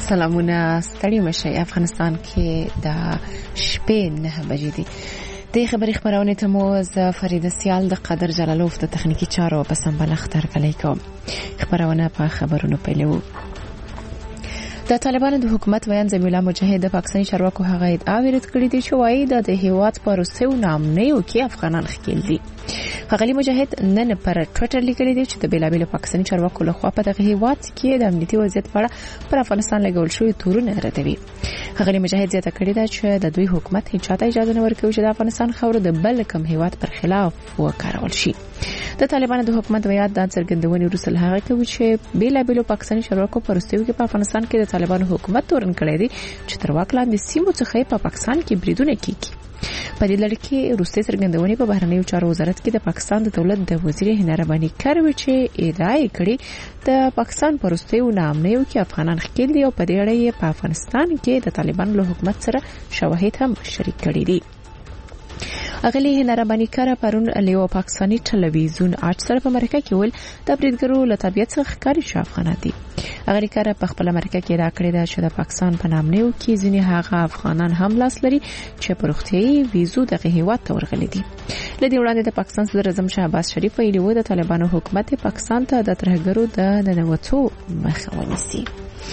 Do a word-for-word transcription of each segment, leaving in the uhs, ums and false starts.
سلامونه ستړي مشي افغانستان کې د شپې نه بجې دي. د خبري خبرونه ته مو ز فرید سیال د قدر جلالوف د تخنیکی چارو په سمبل اختر کلی کوم. خبرونه په خبرونو پیلو. د طالبانو د حکومت ویان زمیلا مجاهد د پاکستاني چارواکو هغه ادعا ورته کړې دي چې وايي د هیواد پر روسو نام نه یو کې افغانان خېل دي. غلی مجاهد نن پر ټوئیټر لیکلی دی چې د بیلابیل پاکستاني چارواکو له خوا په دغه هیواد کې د امنیتي وضعیت په اړه پر افغانستان لګول شوی تورونه ردوي. غلی مجاهد زیاته کړې ده چې د دوی حکومت هیڅ چاته اجازه نه ورکوي چې د افغانستان خاور د بل کوم هیواد پر خلاف وکارول شي. د طالبانو د حکومت ویات د څرګندونې وروسته هغه کوي چې بیلابیل پاکستاني چارواکو پر روسیو کې په افغانستان کې د طالبانو حکومت تورن کړی دی چې تر واک لاندې سیمو څخه په پاکستان کې بریدونه کوي. په دې لړ کې روسي څرګندونې په بهرنیو چارو وزارت کې د پاکستان د دولت د وزیر هنر رباني کروي چې ادعا کړې د پاکستان پر روسیو نام نه یو کې افغانان خېل دي او په دې اړه په افغانستان کې د طالبانو له حکومت سره شواهد هم شریک کړي دي. اغلی هنر رباني کار پرون لیو پاکستاني ټلویزیون اټ سره په امریکا کې ول د بریدګرو له طبيعت څخه ښکاری شو افغانان دي. اغلی کار په خپل امریکا کې را کړی دا چې د پاکستان په نام نه یو کې ځینې هغه افغانان هم لاس لري چې په روغتيایي ویزو دغه هیواد ته ورغلي دي. لدې وړاندې د پاکستان صدر اعظم شهباز شریف ویلي و د طالبانو حکومت پاکستان ته د ترهګرو د ننوتو مخه ونیسي.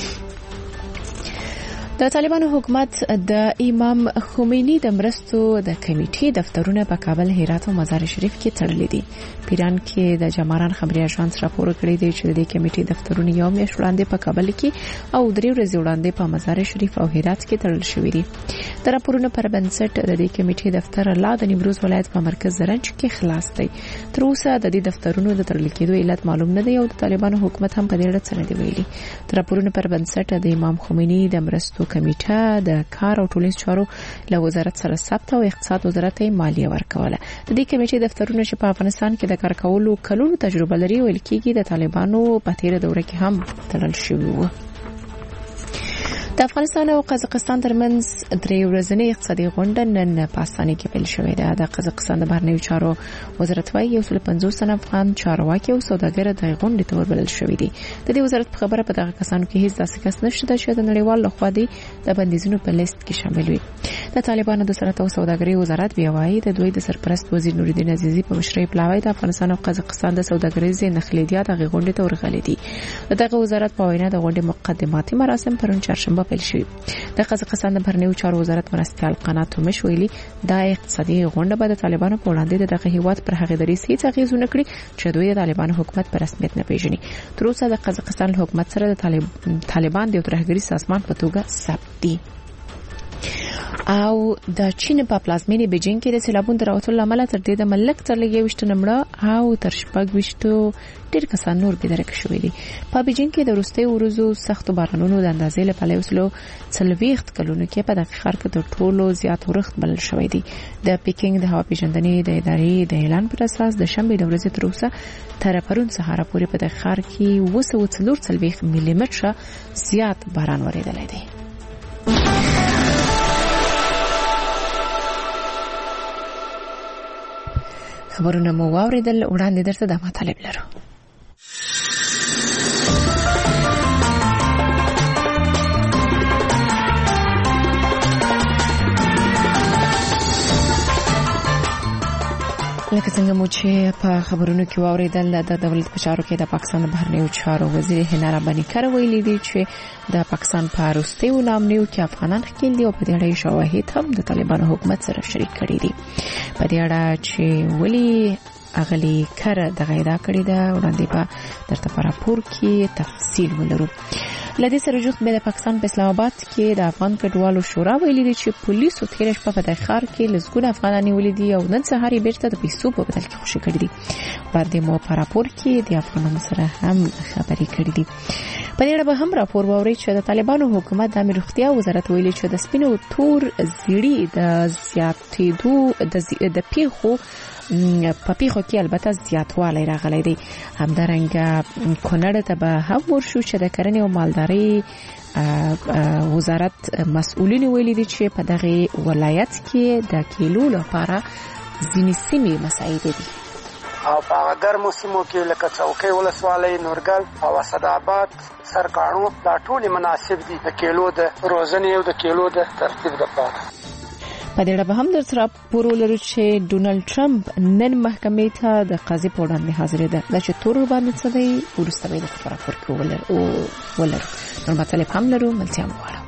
د طالبانو حکومت د امام خمینی د مرستو د کمیټې دفترونه په کابل، هرات او مزار شریف کې تړلې دي. پیران کې د جماران خبري اژانس راپور کړی دی چې د کمیټې دفترونه یو میاشت وړاندې په کابل کې او درې ورځې وړاندې په مزار شریف او هرات کې تړل شوې دي. د راپورونو پر بنسټ د دې کمیټې دفتر لا د نیمروز ولایت په مرکز زرنج کې خلاص دی. تر اوسه د دې دفترونو د تړل کېدو علت معلوم نه دی او د طالبانو حکومت هم په دې اړه څه نه دی ویلي. د راپورونو پر بنسټ د امام خمینی د مرستو کمیټه د کار او ټولنیز چارو له وزارت سره ثبت او اقتصاد وزارت مالیه ورکوله. د دې کمیټې دفترونه چې په افغانستان کې د کار کولو کلونو تجربه لري ویل کېږي د طالبانو په تیره دوره کې هم تړل شوی و. د افغانستان او قزاقستان ترمنځ درې ورځنۍ اقتصادي غونډه نن په اسانۍ کې پیل شوې ده. د قزاقستان د بهرنیو چارو وزارت وايي یو سل پنځوس تن افغان چارواکي او سوداګر د غونډې ته وربلل شوي دي. د دې وزارت په خبره په دغه کسانو کې هیڅ داسې کس نشته چې د نړیوال لخوا دی د بندیزونو په لیست کې شامل وي. د طالبانو د صنعت او سوداګرۍ وزارت بیا وايي د دوی د سرپرست وزیر نوردین عزیزی په مشرۍ پلاوی د افغانستان او قزاقستان د سوداګریز نخلیدات د غونډې ته ورغلي دي. دغه وزارت په وینا د غونډې مقدماتي مراسم پرون چهارشنبه پیل شوي. د قزاقستان د بهرنیو چارو وزارت مرستيال قنات مش ویلي دا اقتصادي غونډه به د طالبانو په وړاندې دغه هیواد پر هغه درې هیڅ اغیزونه کړي چې دوی د طالبانو حکومت په رسمیت نه پیژني. تر اوسه د قزاقستان حکومت سره د طالبان د ترهګری سازمان په توګه ثبت دي. او د چین په پلازمینې بیجینګ کې د سیلابونو راوتلو لامل تر دې د ملک تر لږ وشت نمړه او تر شپږ وشتو ډیر کسان نور بيدرک شوې دي. په بیجینګ کې د روستي ورځو سخت بارانونو د اندازې له پلوه وسلو څلويخت کلونو کې په دغه ښار کې د ټولو زیات ورښت بلل شوې دي. د پیکینګ د هوا پیژندنې د ادارې د اعلان پر اساس د شنبه د ورځې تر اوسه تر پرون سهار پورې په دغه ښار کې وسو څلور ملي متره زیات باران ورېدلی دی. خبرونه مو واوریدل، وړاندې درته د مطالب لرو. لکه څنګه مو چې په خبرونو کې واوریدل د دولت په چارو کې د پاکستان د بهرنیو چارو وزیر هنر رباني کار ویلي دی چې د پاکستان په روستیو نام نیو کې افغانان خېل دي او په دې اړه شواهد هم د طالبانو حکومت سره شریک کړي دي. په دې اړه چې ولی اغلی کار د غیدا کړی دا وړاندې په درته په راپور کې تفصیل ولرو. لدې سره جوخت به د پاکستان په اسلام آباد کې د افغان کډوالو شورا ویلي دی چې پولیسو تیر شپه په دغه ښار کې لږګونه افغانان ولیدي او نن سهار یې بیرته د پیسو په بدل کې خوشي کړی دي. باندې مو په راپور کې د افغانانو سره هم خبرې کړې دي. په دې اړه به هم راپور ووري چې د طالبانو حکومت د امیر روغتیا وزارت ویلي چې د سپینو تور زیړی د زیاتېدو د پیښو په پیښو کې البته زیاتوالی راغلی دی. همدارنګه کونړ ته به هم ورشو چې د کرنې او مالدارۍ وزارت مسؤلین ویلي دي چې په دغه ولایت کې د کیلو لپاره ځینې سیمې مساعده دي. او په هغه ګرمو سیمو کې لکه څوکۍ ولسوالۍ، نورګل او اسداباد، سرکاڼو دا ټول مناسب دي د کېلو د روزنې او د کېلو د ترتیب لپاره. په دې اړه هم در سره پورو لرو چې ډونالد ټرمپ نن محکمې ته د قاضي په وړاندې حاضر دی. دا چې تور باندې څه دی ورسته به د خبره ورکو ولر ولر نور مطلب هم لرو ملتیا مواړه.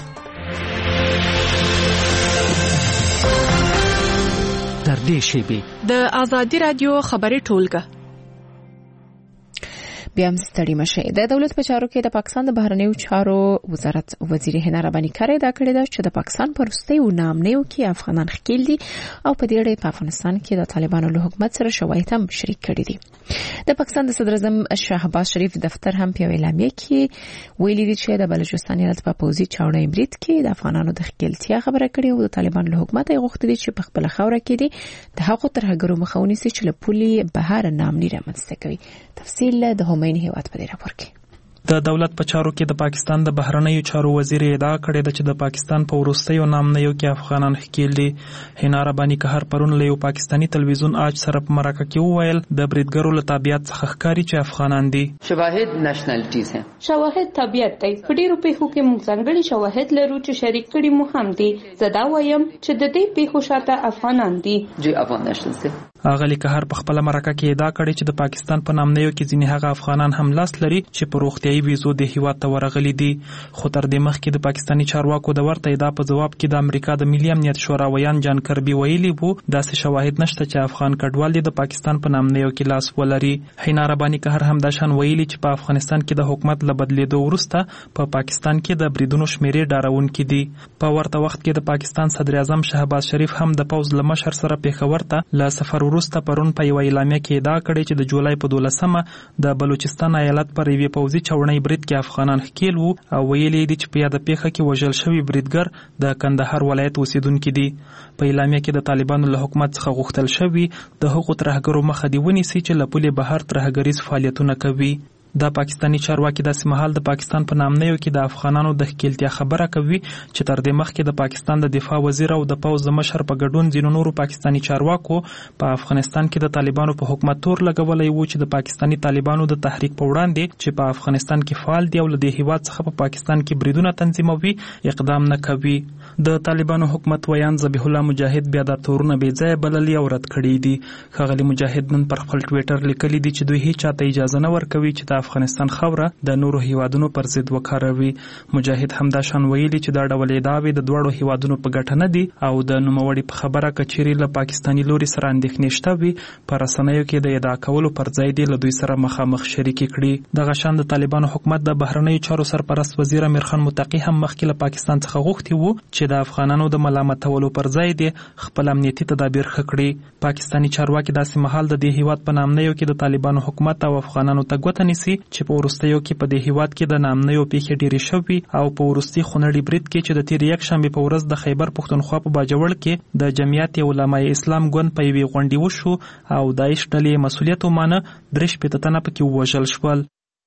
در دې شیبه د آزادی رادیو خبري ټولګه بیا هم ستړي مشه. د دولت په چارو کې د پاکستان د بهرنیو چارو وزارت وزیر حنا رباني کار ادا کړی دا چې د پاکستان پر وروستیو نامنیو کې افغانان ښکیل دي او په دې اړه په افغانستان کې د طالبانو له حکومت سره شواهد هم شریک کړي دي. د پاکستان د صدر اعظم شهباز شریف دفتر هم په اعلامیه کې ویلي دي چې د بلوچستان ایالت په پوځي چاودنې برید کې د افغانانو د ښکیلتیا خبره کړې او د طالبانو له حکومت یې غوښتي چې په خپل خوره کې دي د هغو ترهګرو مخه ونیسي چې له پولي بهر نامني رامنځته کوي. تفصیل د همین هیواد په دې راپور کې. د دولت په چارو کې د پاکستان د بهرنیو چارو وزیر ادعا کړې ده چې د پاکستان په وروستیو نامنیو کې افغانان ښکیل دي. حنا رباني قهر پرون له یو پاکستانی تلویزیون آج سره په مرکه کې وویل د بریدګرو له تابعیت څخه ښکاري چې افغانان دي. شواهد نېشنالټیز ہیں. شواهد تابعیت دی. په ډیرو پیښو کې موږ ځانګړي شواهد لرو چې شریک کړي مو هم دي. زه دا وایم چې د دې پیښو شاته افغانان دي. جی افغان نېشنلز دي. اغلی قهر په خپل مرکه کې ادعا کړې چې د پاکستان په نامنیو کې ځینې هغه افغانان هم لاس لري چې په روغتيایي ویزو د هیواد ته ورغلي دي. خو تر دې مخکې د پاکستاني چارواکو د ورته ادعا په جواب کې د امریکا د ملي امنیت شورا ویان جان کربي ویلي وو داسې شواهد نشته چې افغان کډوال د پاکستان په نامنیو کې لاس ولري. حنا رباني قهر هم د شان ویلي چې په افغانستان کې د حکومت له بدلیدو وروسته په پاکستان کې د بریدونو شمیرې ډاروونکې دي. په ورته وخت کې د پاکستان صدر اعظم شهباز شریف هم د پوز له مشر سره پیښور ته له سفر وروسته پرون په یو اعلامیه کې ادعا کړې چې د جولای په دولسمه د بلوچستان ایالت پر یوې پوځي چاودنې برید کې افغانان ښکیل وو او ویلي دي چې په یاده پیښه کې وژل شوی بریدګر د کندهار ولایت اوسیدونکي دي. په اعلامیه کې د طالبانو له حکومت څخه غوښتل شوی د حقوق ترهګرو مخه دی ونیسي چې له پولې بهر ترهګریز فعالیتونه کوي. د پاکستانی چارواکي د سیمهال د پاکستان په نامنیو کې د افغانانو د ښکیلتیا خبره کوي چې تر دې مخکې د پاکستان د دفاع وزیر او د پوز د مشر په ګډون ځینو نورو پاکستانی چارواکو په افغانستان کې د طالبانو په حکومت تور لګولای وو چې د پاکستانی طالبانو د تحریک په وړاندې چې په افغانستان کې فعال دي او له دې هیواد څخه په پاکستان کې بریدونه تنظیموي اقدام نه کوي. د طالبانو حکومت ویان ذبیح الله مجاهد بیا د تورونه بې ځای بللي او رد کړي دي. ښاغلي مجاهد نن پر خپل ټویټر لیکلي دي چې دوی هیڅ چاته اجازه نه ورکوي چې د افغانستان خوره د نورو هیوادونو پر ضد وکاروي. مجاهد همدا شان ویلي چې دا ډول ادعاوې د دوړو هیوادونو په ګټه نه دي او د نوموړي په خبره کچيري له پاکستاني لوري سره اندېښنې شته وي پر رسنیو کې د ادعا کولو پر ځای دی له دوی سره مخامخ شریک کړي. دغه شان د طالبانو حکومت د بهرنیو چارو سرپرست وزیر امیر خان متقی هم مخکې له پاکستان څخه غوښتي وو چې د افغانانو د ملامتولو پر ځای دی خپل امنیتي تدابیر ښه کړي. پاکستاني چارواکي داسې مهال د دې هیواد په نامنیو کې د طالبانو حکومت او افغانانو ته ګوته نیسي چې په ورستیو کې په دې هیواد کې د نامنیو پیښې ډېرې شوي او په وروستي خونړي برید کې چې د تیر یک شنبه په ورځ د خیبر پښتونخوا په باجوړ کې د جمعیت علماء اسلام ګوند په یوې غونډې وشو او داعش ډلې مسؤلیت ومانه درې شپېته تنه پکې ووژل شول.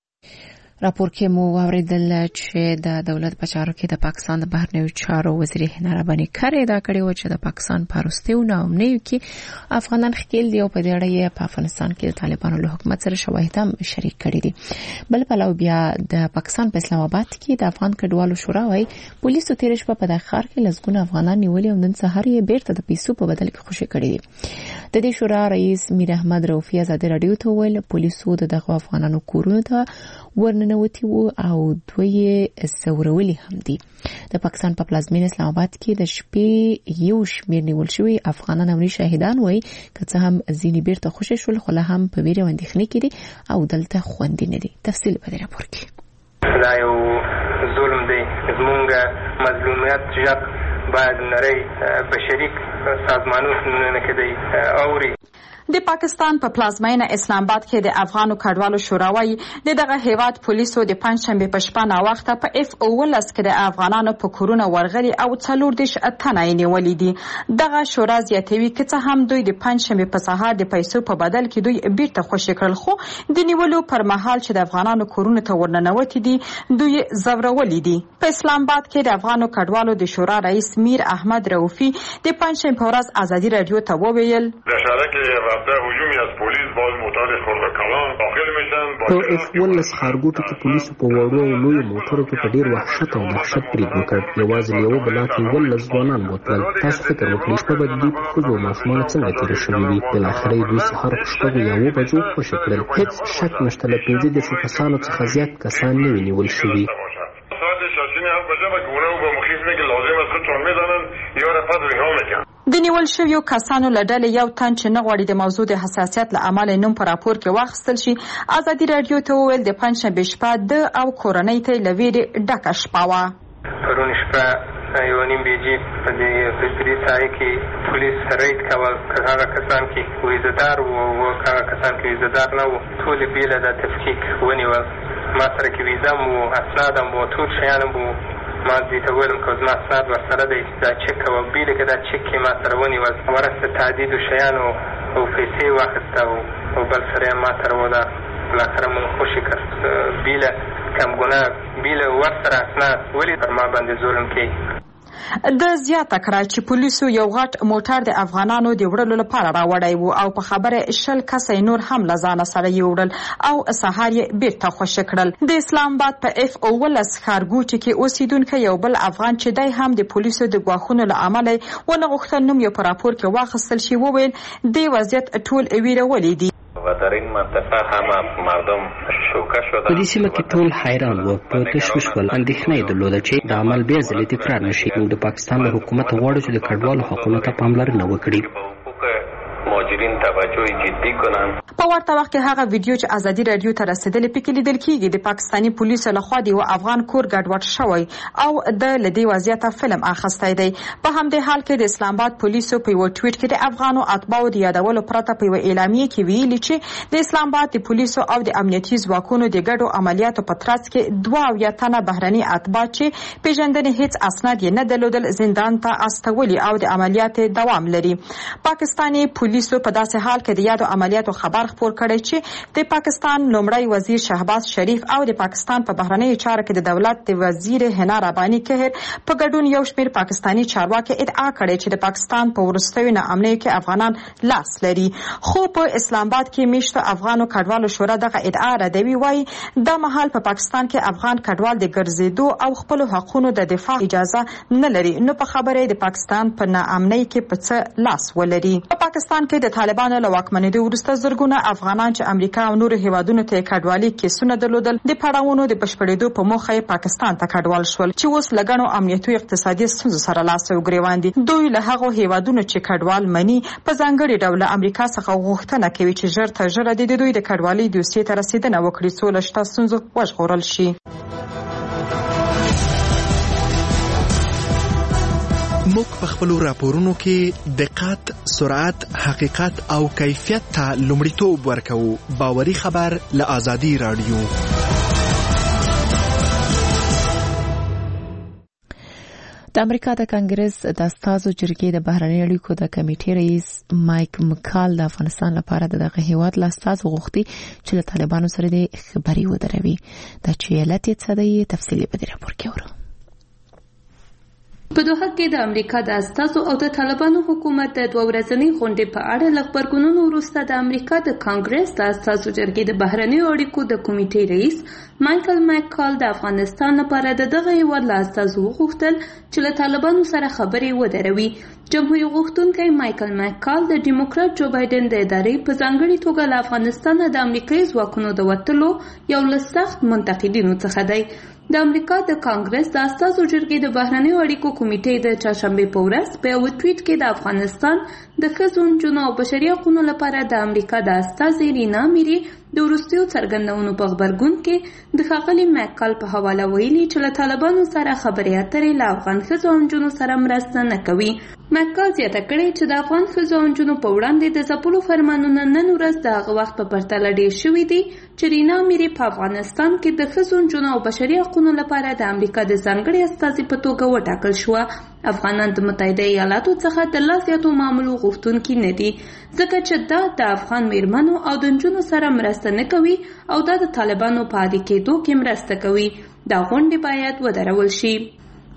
راپور کې مو واوریدل چې د دولت په چارو کې د پاکستان د بهرنیو چارو وزیر حنا رباني کار ادا کړی و چې د پاکستان په وروستیو نامنیو کې افغانان ښکیل دي او په دې اړه یې په افغانستان کې د طالبانو له حکومت سره شواهد هم شریک کړي دي. بل پلو بیا د پاکستان په اسلام آباد کې د افغان کډوالو شورا وايي پولیسو تیر شپه په دغه ښار کې لږونه افغانان نیولي او نن سهار یې بیرته د پیسو په بدل کې خوشي کړي دي. د دې شورا رئیس میر احمد رؤفی آزاد رادیو ته ویل پولیسو دغه افغانانو کورونو ته ورننوتی وو او دوی سورولي هم دي. د پاکستان په پلازمینه اسلام آباد کې د شپې یو شمیر نیول شوی افغانان او شاهدان وایي که څه هم ځینې بیرته خوشي شول خو له هم په ویره اندېښنې کې دي او دلته خوندي نه دي. تفصیل په دې راپور کې. دا یو ظلم دی زمونږ مظلومیت ژغ باید نړۍ بشري سازمانونو کې دی اوري. د پاکستان په پلازمینه اسلام آباد کې د افغانو کډوالو شورا وايي د دغه هیواد پولیسو د پنځشنبه په شپه نا وخته په اف اولس کې د افغانانو په کورونه ورغلي او څلور دیش اتنه نیولې دي. دغه شورا زیاتوي چې څه هم دوی د پنځشنبه په سهار د پیسو په بدل کې دوی بیرته خوشي کړل خو د نیولو پر مهال چې د افغانانو کورونه ته ورننوتي دي دوی زورولې دي. په اسلام آباد کې د افغانو کډوالو د شورا رئیس میر احمد رؤفی د پنځشنبه په ورځ آزادي رادیو ته وویل رفته هجومی از پلیس باز موتور خورده کلان داخل میشن. په اف ولس ښارګوټو کې پولیسو په وړو او لویو موټرو کې په ډیر وحشت او دهشت برید وکړ. یوازې له یوه بلاک کې ولس ځوانان بوتل. تاسو فکر وکړئ شپه به د دوی په ښځو او ماشومانو څنګه تېره شوې وي. بالاخره یې دوی سهار په شپږو یا اوو بجو خوشي کړل. هېڅ شک نشته له پنځه دېرشو کسانو څخه زیات کسان نه وي نیول شوي. د نیول شویو کسانو له ډلې یو تن چې نه غواړي د موضوع د حساسیت له امله نوم په راپور کې واخیستل شي ازادي راډیو ته وویل د پنجشنبې شپه د او کورنۍ ته له ویرې ډکه شپه وه. پرون شپه یو نیم بجې په دې فطري ساحې کې پولیس ریډ کول. هغه کسان کې ویزهدار وو او هغه کسان کې ویزهدار نه وو ټولې بېله د تفکیک ونیول. ما سره کې ویزه هم وو، اسناد هم وو، ټول شیان هم وو. ما دې ته ویلم که زما اسناد ورسره دی دا چک کوه بیله که دا چک کې ما سره ونیول. ورسته تعدیدو شیانو او پیسې واخیسته او بل سره یې ما سره وده. بالاخره مونږ خوشي کړ بیله کم ګناه بیله ورسره اسناد ولې پر ما باندې ظلم کوي. د زیاته کړه چې پولیسو یو غټ موټر د افغانانو د وړلو لپاره راوړی وو او په خبره شل کسه نور هم له ځانه سره یې وړل او سهار یې بیرته خوشي کړل. د اسلام آباد په اف اولس ښارګوټي کې اوسیدونکی یو بل افغان چې دی هم د پولیسو د ګواښونو له امله ونه غوښتل نوم یې په راپور کې واخیستل شي وویل دې وضعیت ټول ویرولي دي. و در این منطقه همه مردم شوکه شدن. په دې سیمه کې ټول حیران وو، په تشویش ول. اندېښنه یې درلوده چې د عمل بیا ځلې تکرار نشي. موږ د پاکستان له حکومت غواړو چې د کډوالو حقونو ته پاملرنه وکړي. مهاجرین توجه جدي کنن. په ورته وخت کې هغه ویډیو چې ازادي راډیو ته رسیدلې پکې لیدل کېږي د پاکستاني پولیسو لخوا د یو افغان کور ګډوډ شوی او د لدی وضعیت فلم اخیستی دی. په همدې حال کې د اسلام آباد پولیسو په یو ټویټ کې د افغانو اتباعو د یادولو پرته په یو اعلامیه کې ویلي چې د اسلام آباد د پولیسو او د امنیتي ځواکونو د ګډو عملیاتو په ترڅ کې دوه اویا تنه بهرني اتباع چې پیژندنې هیڅ اسناد یې نه درلودل زندان ته استولي او د عملیات دوام لري. پاکستاني پولیسو په داسې حال کې د یادو عملیاتو خبر خپور کړی چې د پاکستان لومړی وزیر شهباز شریف او د پاکستان په بهرنیو چارو کې د دولت د وزیر حنا رباني کهر په ګډون یو شمېر پاکستاني چارواکي ادعا کړې چې د پاکستان په وروستیو ناامنیو کې افغانان لاس لري. خو په اسلام آباد کې میشته افغانو کډوالو شورا دغه ادعا ردوي. وایي دا مهال په پاکستان کې افغان کډوال د ګرځېدو او خپل حقوقو د دفاع اجازه نه لري. نو په خبره د پاکستان په ناامنۍ کې په څه لاس ولري. په پاکستان کې د طالبانو له واکمنېدو وروسته زرګونه افغانان چې امریکا او نورو هیوادونو ته کډوالي کیسونه درلودل د پړاوونو د بشپړېدو په موخه پاکستان ته کډوال شول چې اوس لګڼو امنیتي اقتصادي ستونزو سره لاس او ګریوان دي. دوی له هغو هیوادونو چې کډوال مني په ځانګړي ډول امریکا څخه غوښتنه کوي چې ژر تر ژره د دوی د کډوالۍ دوسیې ته رسیدنه وکړي څو له شته ستونزو وژغورل شي. موږ په خپلو راپورونو کې دقت، سرعت، حقیقت او کیفیت ته لومړیتوب ورکوو. باوري خبر له ازادي راډیو. د امریکا د کانګرس د استازو جرګې د بهرنی اړیکو د کمیټې رئیس مایک مکال د افغانستان لپاره دغه هیواد له استازو غوښتي چې له طالبانو سره د خبري ودروي. د چیلت څه دی تفصیلی په دې راپور کې اورو. په دوحه کې د امریکا د استازو او د طالبانو حکومت د دوه ورځنۍ غونډې په اړه له خبرګونونو وروسته د امریکا د کانګرس د استازو جرګې د بهرنیو اړیکو د کمیټې رئیس مایکل مکال د افغانستان لپاره د دغه هیواد له استازو وغوښتل چې له طالبانو سره خبرې ودروي. جمهوریت غوښتونکی مایکل مکال د ډیموکرات جو بایدن د ادارې په ځانګړي توګه له افغانستان د امریکایي ځواکونو د وتلو یو له سخت منتقدینو څخه دی. د امریکا د کانګرس د استازو جرګې د بهرنیو اړیکو کمیټې د چهارشنبې په ورځ په یو ټویټ کې د افغانستان د ښځو، نجونو او بشري حقوقو لپاره د امریکا د استازې رینا میری د وروستیو څرګندونو په خبرګون کې د ښاغلي مکال په حواله ویلي چې له طالبانو سره خبرې اترې له افغان ښځو او نجونو سره مرسته نه کوي. مکال زیاته کړې چې د افغان ښځو او نجونو په وړاندې د ځپلو فرمانونه نن ورځ د هغه وخت په پرتله ډېر شوي دي چې رینا میری په افغانستان کې د ښځو، نجونو او بشري حقوقو لپاره د امریکا د ځانګړي استازي په توګه وټاکل شوه. افغانان د متحده ایالاتو څخه د لا زیاتو معاملو غوښتونکي نه دي ځکه چې دا د افغان میرمنو او د نجونو سره مرسته نه کوي او دا د طالبانو په عادي کېدو کې مرسته کوي. دا غونډې باید ودرول شي.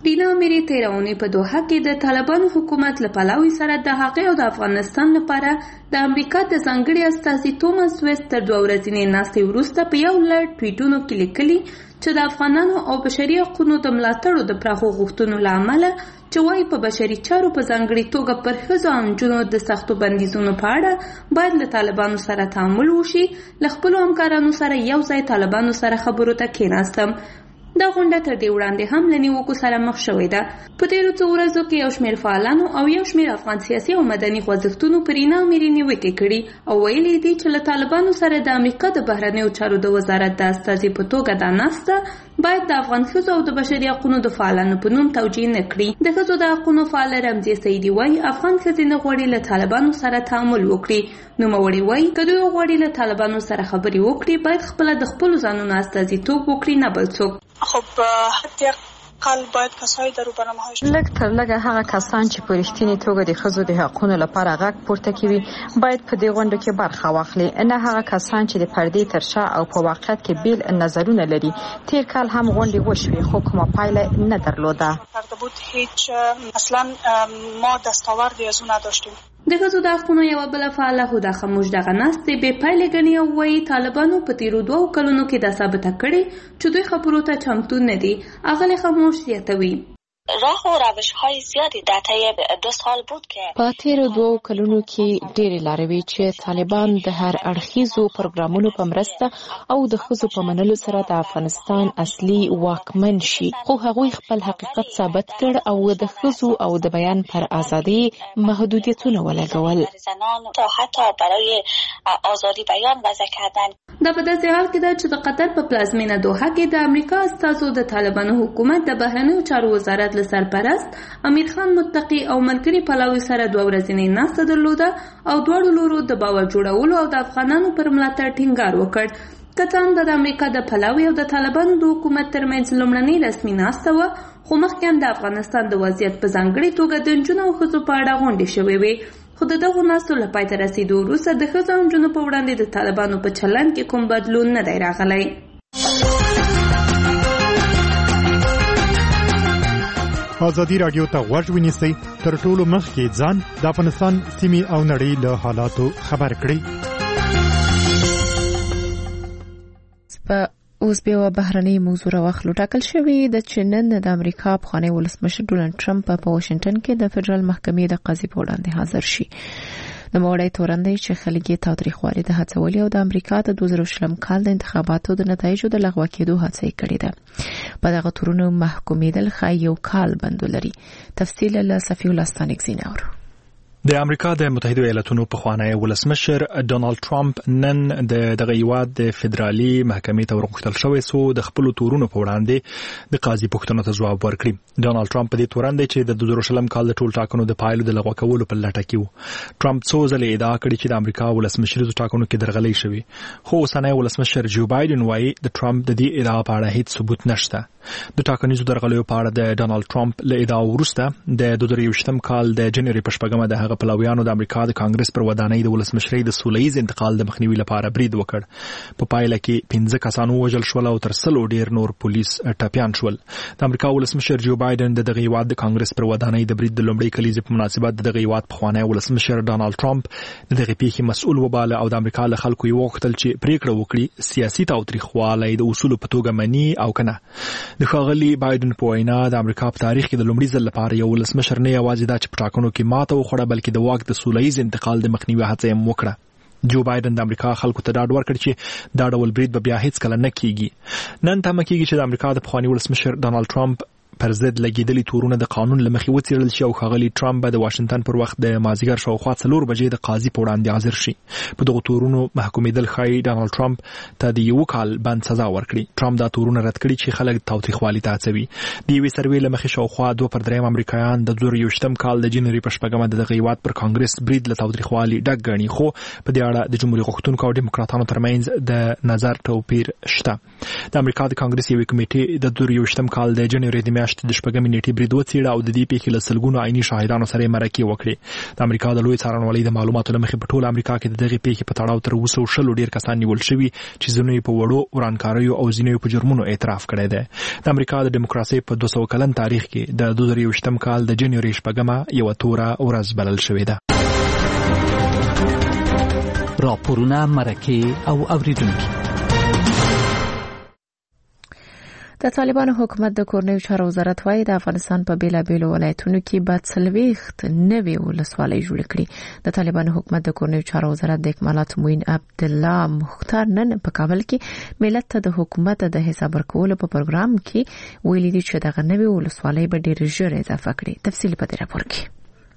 رینا میری تیر اونۍ په دوحه کې د طالبانو حکومت له پلاوي سره د هغې او د افغانستان لپاره د امریکا د ځانګړي استازي توماس ویست تر دوه ورځې ناستې وروسته په یو لړ ټویټونو کې لیکلي چې د افغانانو او بشري حقوقو د ملاتړو د پراخو غوښتنو له امله چې وايي په بشري چارو په ځانګړي توګه پر ښځو او نجونو د سختو بندیزونو په اړه باید له طالبانو سره تعامل وشي. له خپلو همکارانو سره یو ځای طالبانو سره خبرو ته کېناستم. دا غونډه تر دې وړاندې هم له نیوکو سره مخ شوې ده. په تېرو څو ورځو کې یو شمېر فعالانو او یو شمېر افغان سیاسي او مدني خوځښتونو پر رینا میري نیوکې کړي او ویلي دي چې له طالبانو سره د امریکا د بهرنیو چارو د وزارت د استازي په توګه دا ناسته باید د افغان ښځو او د بشري حقوقو د فعالانو په نوم توجیه نه کړي. د ښځو د حقوقو فعال رمزي سیدي وایي افغان ښځې نه غواړي له طالبانو سره تعامل وکړي. نوموړې وایي که دوی غواړي له طالبانو سره خبرې وکړي باید خپله د خپلو ځانونو استازیتوب وکړي نه بل څوک. خب حتی اقل باید کسایی در برنامه‌هاش لږ تر لږه هغه کسان چې په رښتینې توګه د ښځو د حقوقو لپاره غږ پورته کوي باید په دې غونډو کې برخه واخلي، نه هغه کسان چې د پردې تر شا او په واقعیت کې بیل نظرونه لري. تیر کال هم غونډې وشوې خو کومه پایله نه درلوده. پرده بود هیچ اصلا ما دستاوردی از اون نداشتیم. د ښځو د حقونو یوه بله فعاله هدا خموش دغه ناستې بې پایلې ګڼي او وایي طالبانو په تېرو دوو کلونو کې دا ثابته کړې چې دوی خبرو ته چمتو نه دي. اغلې خموش زیاتوي راه و روش های زیادی در طی دو سال بود که په تیرو دوو کلونو کې ډېرې لارې وې چې طالبان د هر اړخیزو پروګرامونو په مرسته او د ښځو په منلو سره د افغانستان اصلي واکمن شي، خو هغوی خپل حقیقت ثابت کړ او د ښځو او د بیان پر ازادي محدودیتونه ولګول. زنان تا حتی برای آزادی بیان وضع کردن. دا په داسې حال کې ده چې د قطر په پلازمینه دوحه کې د امریکا استازو د طالبانو حکومت د بهرنیو چارو وزارت له سرپرست امیر خان متقي او ملګري پلاوي سره دوه ورځنۍ ناسته درلوده او دواړو لورو د باور جوړولو او د افغانانو پر ملاتړ ټینګار وکړ. کتان د امریکا د پلاوي او د طالبانو د حکومت ترمنځ لومړنۍ رسمي ناسته وه، خو مخکې هم د افغانستان د وضعیت په ځانګړې توګه د نجونو او ښځو په اړه غونډې شوې وې. خو د دغو ناستو له پای ته رسېدو وروسته د ښځو او نجونو په وړاندې د طالبانو په چلند کې کوم بدلون نه دی راغلی. ازادي راډیو ته غوږ ونیسئ، تر ټولو مخکې ځان د افغانستان سیمې او نړۍ له حالاتو خبر کړئ. اوس بیا بهرنۍ موضوع راواخلو. ټاکل شوې ده چې نن د امریکا پخوانی ولسمشر ډونالډ ټرمپ په واشنگټن کې د فدرال محکمې د قاضي په وړاندې حاضر شي. نوموړی تورن دی چې خلک یې تاوتریخوالي د هڅولې او د امریکا د دوه زره شلم کال د انتخاباتو د نتایجو د لغوه کېدو هڅه یې کړې ده. په دغه تورونو محکومېدل ښایي یو کال بند ولري. تفصیل له صفي الله ستانکزي نور. د امریکا د متحده ایالاتونو پخوانی ولسمشر ډونالډ ټرمپ نن د دغه هیواد د فدرالي محکمې ته ورغوښتل شوی سو د خپل تورونو په وړاندې د قاضي پوښتنو ته ځواب ورکړي. ډونالډ ټرمپ په دې تورن دی چې د دوه زره شلم کال د ټول ټاکنو د پایلو د لغوه کولو په لټه کې و. ټرمپ څو ځله ادعا کړې چې د امریکا ولسمشریزو ټاکنو کې درغلي شوی، خو اوسنی ولسمشر جو بایدن وایي د ټرمپ د دې ادعا په اړه هیڅ ثبوت نشته. د ټاکنیزو درغلیو په اړه د ډونالډ ټرمپ له ادعا وروسته د دوه زره یوویشتم کال د جنوري په شپږمه د هغه پلویانو د امریکا د کانګرس پر ودانۍ د ولسمشرۍ د سولهییز انتقال د مخنیوي لپاره برید وکړ. په پایله کې پنځه کسان ووژل شول او تر سلو ډیر نور پولیس ټپیان شول. د امریکا ولسمشر جو بایدن د دغه هیواد د کانګرس پر ودانۍ د برید د لومړۍ کلیزې په مناسبت د دغه هیواد پخوانی ولسمشر ډونالډ ټرمپ د دغه پیښې مسؤل وباله او د امریکا له خلکو یې وغوښتل چې پریکړه وکړي سیاسي تاوتریخوالی د اصولو په توګه مني او کنه. د ښاغلي بایدن په وینا د امریکا په تاریخ کې د لومړي ځل لپاره یو ولسمشر نه یوازې دا چې په ټاکنو کې ماته وخوړه بلکې د واک د سولهییز انتقال د مخنیوي هڅه یې وکړه. جو بایدن د امریکا خلکو ته ډاډ ورکړ چې دا ډول برید به بیا هیڅ کله نه کیږي. نن تمه کیږي چې د امریکا د پخوانی ولسمشر ډونالډ ټرمپ پر ضد لګیدلي تورونه د قانون له مخې وڅېړل شي او ښاغلي ټرمپ به د واشنګټن پر وخت د مازدیګر شاوخوا څلور بجې د قاضي په وړاندې حاضر شي. په دغو تورونو محکومېدل ښایي ډونالډ ټرمپ ته د یوه کال بند سزا ورکړي. ټرمپ دا تورونه رد کړي چې خلک تاوتریخوالي ته هڅوي. د یوې سروې له مخې شاوخوا دوه پر دریم امریکایان د دوه زره یوویشتم کال د جنوري په شپږمه د دغه هیواد پر کانګرس برید له تاوتریخوالي ډک ګڼي، خو په دې اړه د جمهوریت غوښتونکو او ډیموکراتانو ترمنځ د نظر توپیر شته. د امریکا د کانګرس یوې کمیټې د دوه زره یوویشتم کال د جنوري د میاشتې د شپږمې نیټې برید وڅېړه او د دې پیښې له سلګونو عیني شاهدانو سره مرکې وکړې. د امریکا د لوی څارنوالۍ د معلوماتو له مخې په ټول امریکا کې د دغې پیښې په تړاو تر اوسه شلو ډېر کسان نیول شوي چې ځینو یې په وړو ورانکاریو او ځینو یې په جرمونو اعتراف کړی دی. د امریکا د دیموکراسۍ په دوه سوه کلن تاریخ کې د دوه زره یوویشتم کال د جنوري شپږمه یوه توره ورځ بلل شوې ده. راپورونه، مرکې او اوریدونکي. د طالبانو حکومت د کورنیو چارو وزارت وايي د افغانستان په بیلابیلو ولایتونو کې به څلوېښت نوې ولسوالۍ جوړې کړي. د طالبانو حکومت د کورنیو چارو وزارت د اکمالاتو معین عبدالله مختار نن په کابل کې ملت ته د حکومت د حساب ورکولو په پروګرام کې ویلي دي چې دغه نوې ولسوالۍ به ډېر ژر اضافه کړي. تفصیل په دې راپور کې.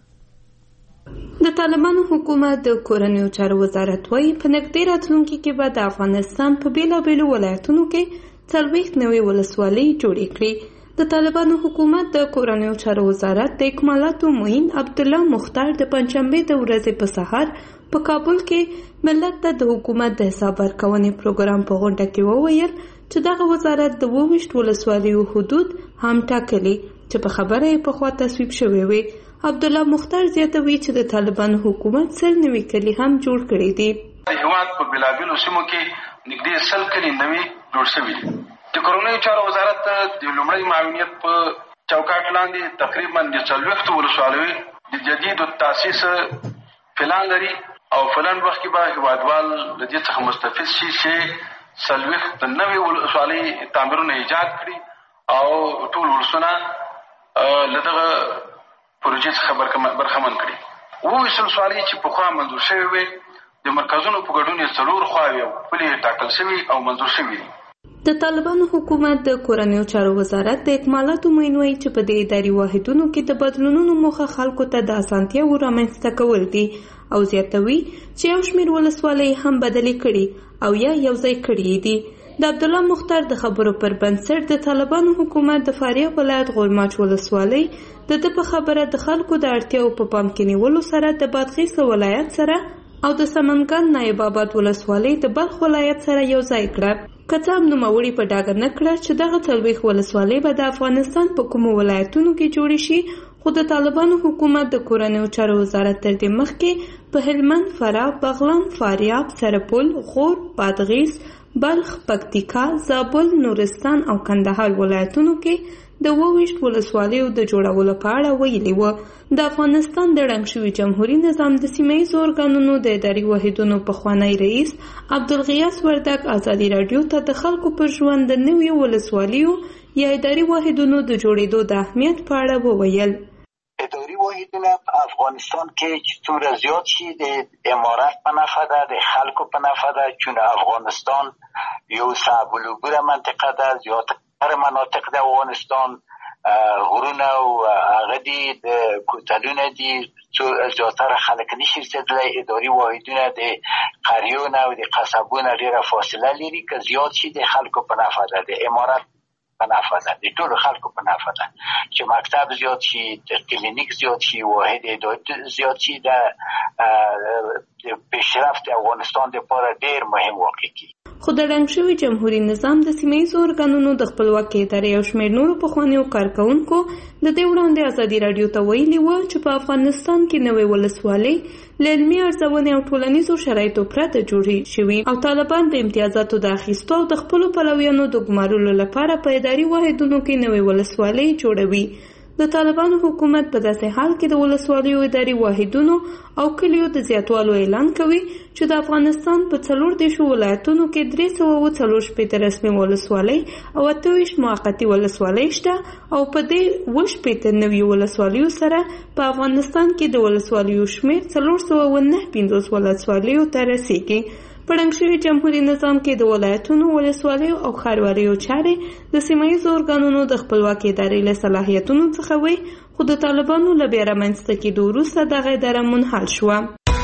د طالبانو حکومت د کورنیو چارو وزارت وايي په نږدې راتلونکي کې به د افغانستان په بیلابیلو ولایتونو کې څلوېښت نوې ولسوالۍ جوړې کړي. د طالبانو حکومت د کورنیو چارو وزارت د اکمالاتو معین عبدالله مختار د پنځشنبې د ورځې په سهار په کابل کې ملت ته د حکومت د حساب ورکونې پروګرام په غونډه کې وویل چې دغه وزارت د اوویشت ولسوالیو حدود هم ټاکلي چې په خبره یې پخوا تصویب شوی وي. عبدالله مختار زیاتوي چې د طالبانو حکومت سل نوي کلي هم جوړ کړي دي. د هیواد په بلابلو سیمو کې نږدې سل کلي نوي جوړ شوي دي. د کورنیو چارو وزارت د لومړي معاونیت په چوکاټ لاندې تقریبا د څلوېښتو ولسوالیو د جدید تاسیس پلان لري او فلان وخت کې به هیوادوال له دې څخه مستفید شي چې څلوېښت نوي ولسوالۍ تعمیرونه ایجاد کړي او ټول ولسونه له دغه پروژې څخه برخمن کړي. اوویشت ولسوالۍ چې پخوا منظور شوې وې د مرکزونو په ګډون یې څلور خواوې او پلې ټاکل شوي او منظور شوي دي. د طالبانو حکومت د کورنیو چارو وزارت د اکمالاتو معین وايي چې په دې اداري واحدونو کې د بدلونونو موخه خلکو ته د اسانتیاوو رامنځته کول دي او زیاتوي چې یو شمېر ولسوالۍ هم بدلې کړي او یا یوځای کړي دي. د عبدالله مختار د خبرو پر بنسټ د طالبانو حکومت د فاریاب ولایت غورماچ ولسوالۍ د ده په خبره د خلکو د اړتیاو په پام کې نیولو سره د بادغیس ولایت سره او د سمنګان نایب آباد ولسوالۍ د بلخ ولایت سره یو ځای کړه. که څه هم نوموړي په ډاګه نه کړه چې دغه څلوېښت ولسوالۍ به د افغانستان په کومو ولایتونو کې جوړې شي، خو د طالبانو حکومت د کورنیو چارو وزارت تر دې مخکې په هلمند، فراه، بغلان، فاریاب، سرپل، غور، بادغیس، بلخ، پکتیکا، زابل، نورستان او کندهار ولایتونو کې د اوویشت ولسوالیو د جوړولو په اړه ویلي و. د افغانستان د ړنګ شوي جمهوریت نظام د سیمه ییزو ارګانونو د اداري واحدونو پخوانی رئیس عبدالغیاث وردګ ازادي راډیو ته د خلکو پر ژوند د نویو ولسوالیو یا اداري واحدونو د جوړېدو د اهمیت په اړه وویل. اداري واحدونه په افغانستان کې چې څومره زیات شي د امارت په نفع ده، د خلکو په نفع ده، چون افغانستان یو صعب العبور منطقه ده. زیاتره مناطق د افغانستان غرونه او هغه دي د کوتلونه دي، زیاتره خلک نشي رسېدلی. اداري واحدونه د قریونه او د قصبونه ډېره فاصله لري. که زیات شي د خلکو په نفع ده، د امارت په نفع ده، د ټولو خلکو په نفع ده. چې مکتب زیات شي، د کلینیک زیات شي، واحد اداري زیات شي، د پیشرفت افغانستان لپاره ډېر مهم واقع کیږي. خو د ړنګ شوي جمهوریت نظام د سیمه ییزو ارګانونو د خپلواکۍ ادارې او شمېر نورو پخوانیو کارکوونکو د دې وړاندې ازادي راډیو ته ویلي وو چې په افغانستان کې نوې ولسوالۍ له علمي ارزونې او ټولنیزو شرایطو پرته جوړې شوي او طالبان د امتیازاتو د اخیستو او د خپلو پلویانو د ګمارلو لپاره په اداري واحدونو کې نوې ولسوالۍ جوړوي. د طالبانو حکومت په داسې حال کې د ولسوالیو اداري واحدونو او کلیو د زیاتوالو اعلان کوي چې د افغانستان په څلور دېرشو ولایتونو کې درې سوه اووه څلور شپېته رسمي ولسوالۍ او اته ویشت موقتي ولسوالۍ شته او په دې اووه شپېته نویو ولسوالیو سره په افغانستان کې د ولسوالیو شمېر څلور سوه اووه نهه پنځوس ولسوالیو ته رسیږي. په ړنګ شوي جمهوریت نظام کې د ولایتونو، ولسوالیو او ښاروالیو چارې د سیمه ییزو ارګانونو د خپلواکۍ ادارې له صلاحیتونو څخه وي، خو د طالبانو له بیا رامنځته کېدو وروسته دغه اداره منحل شوه.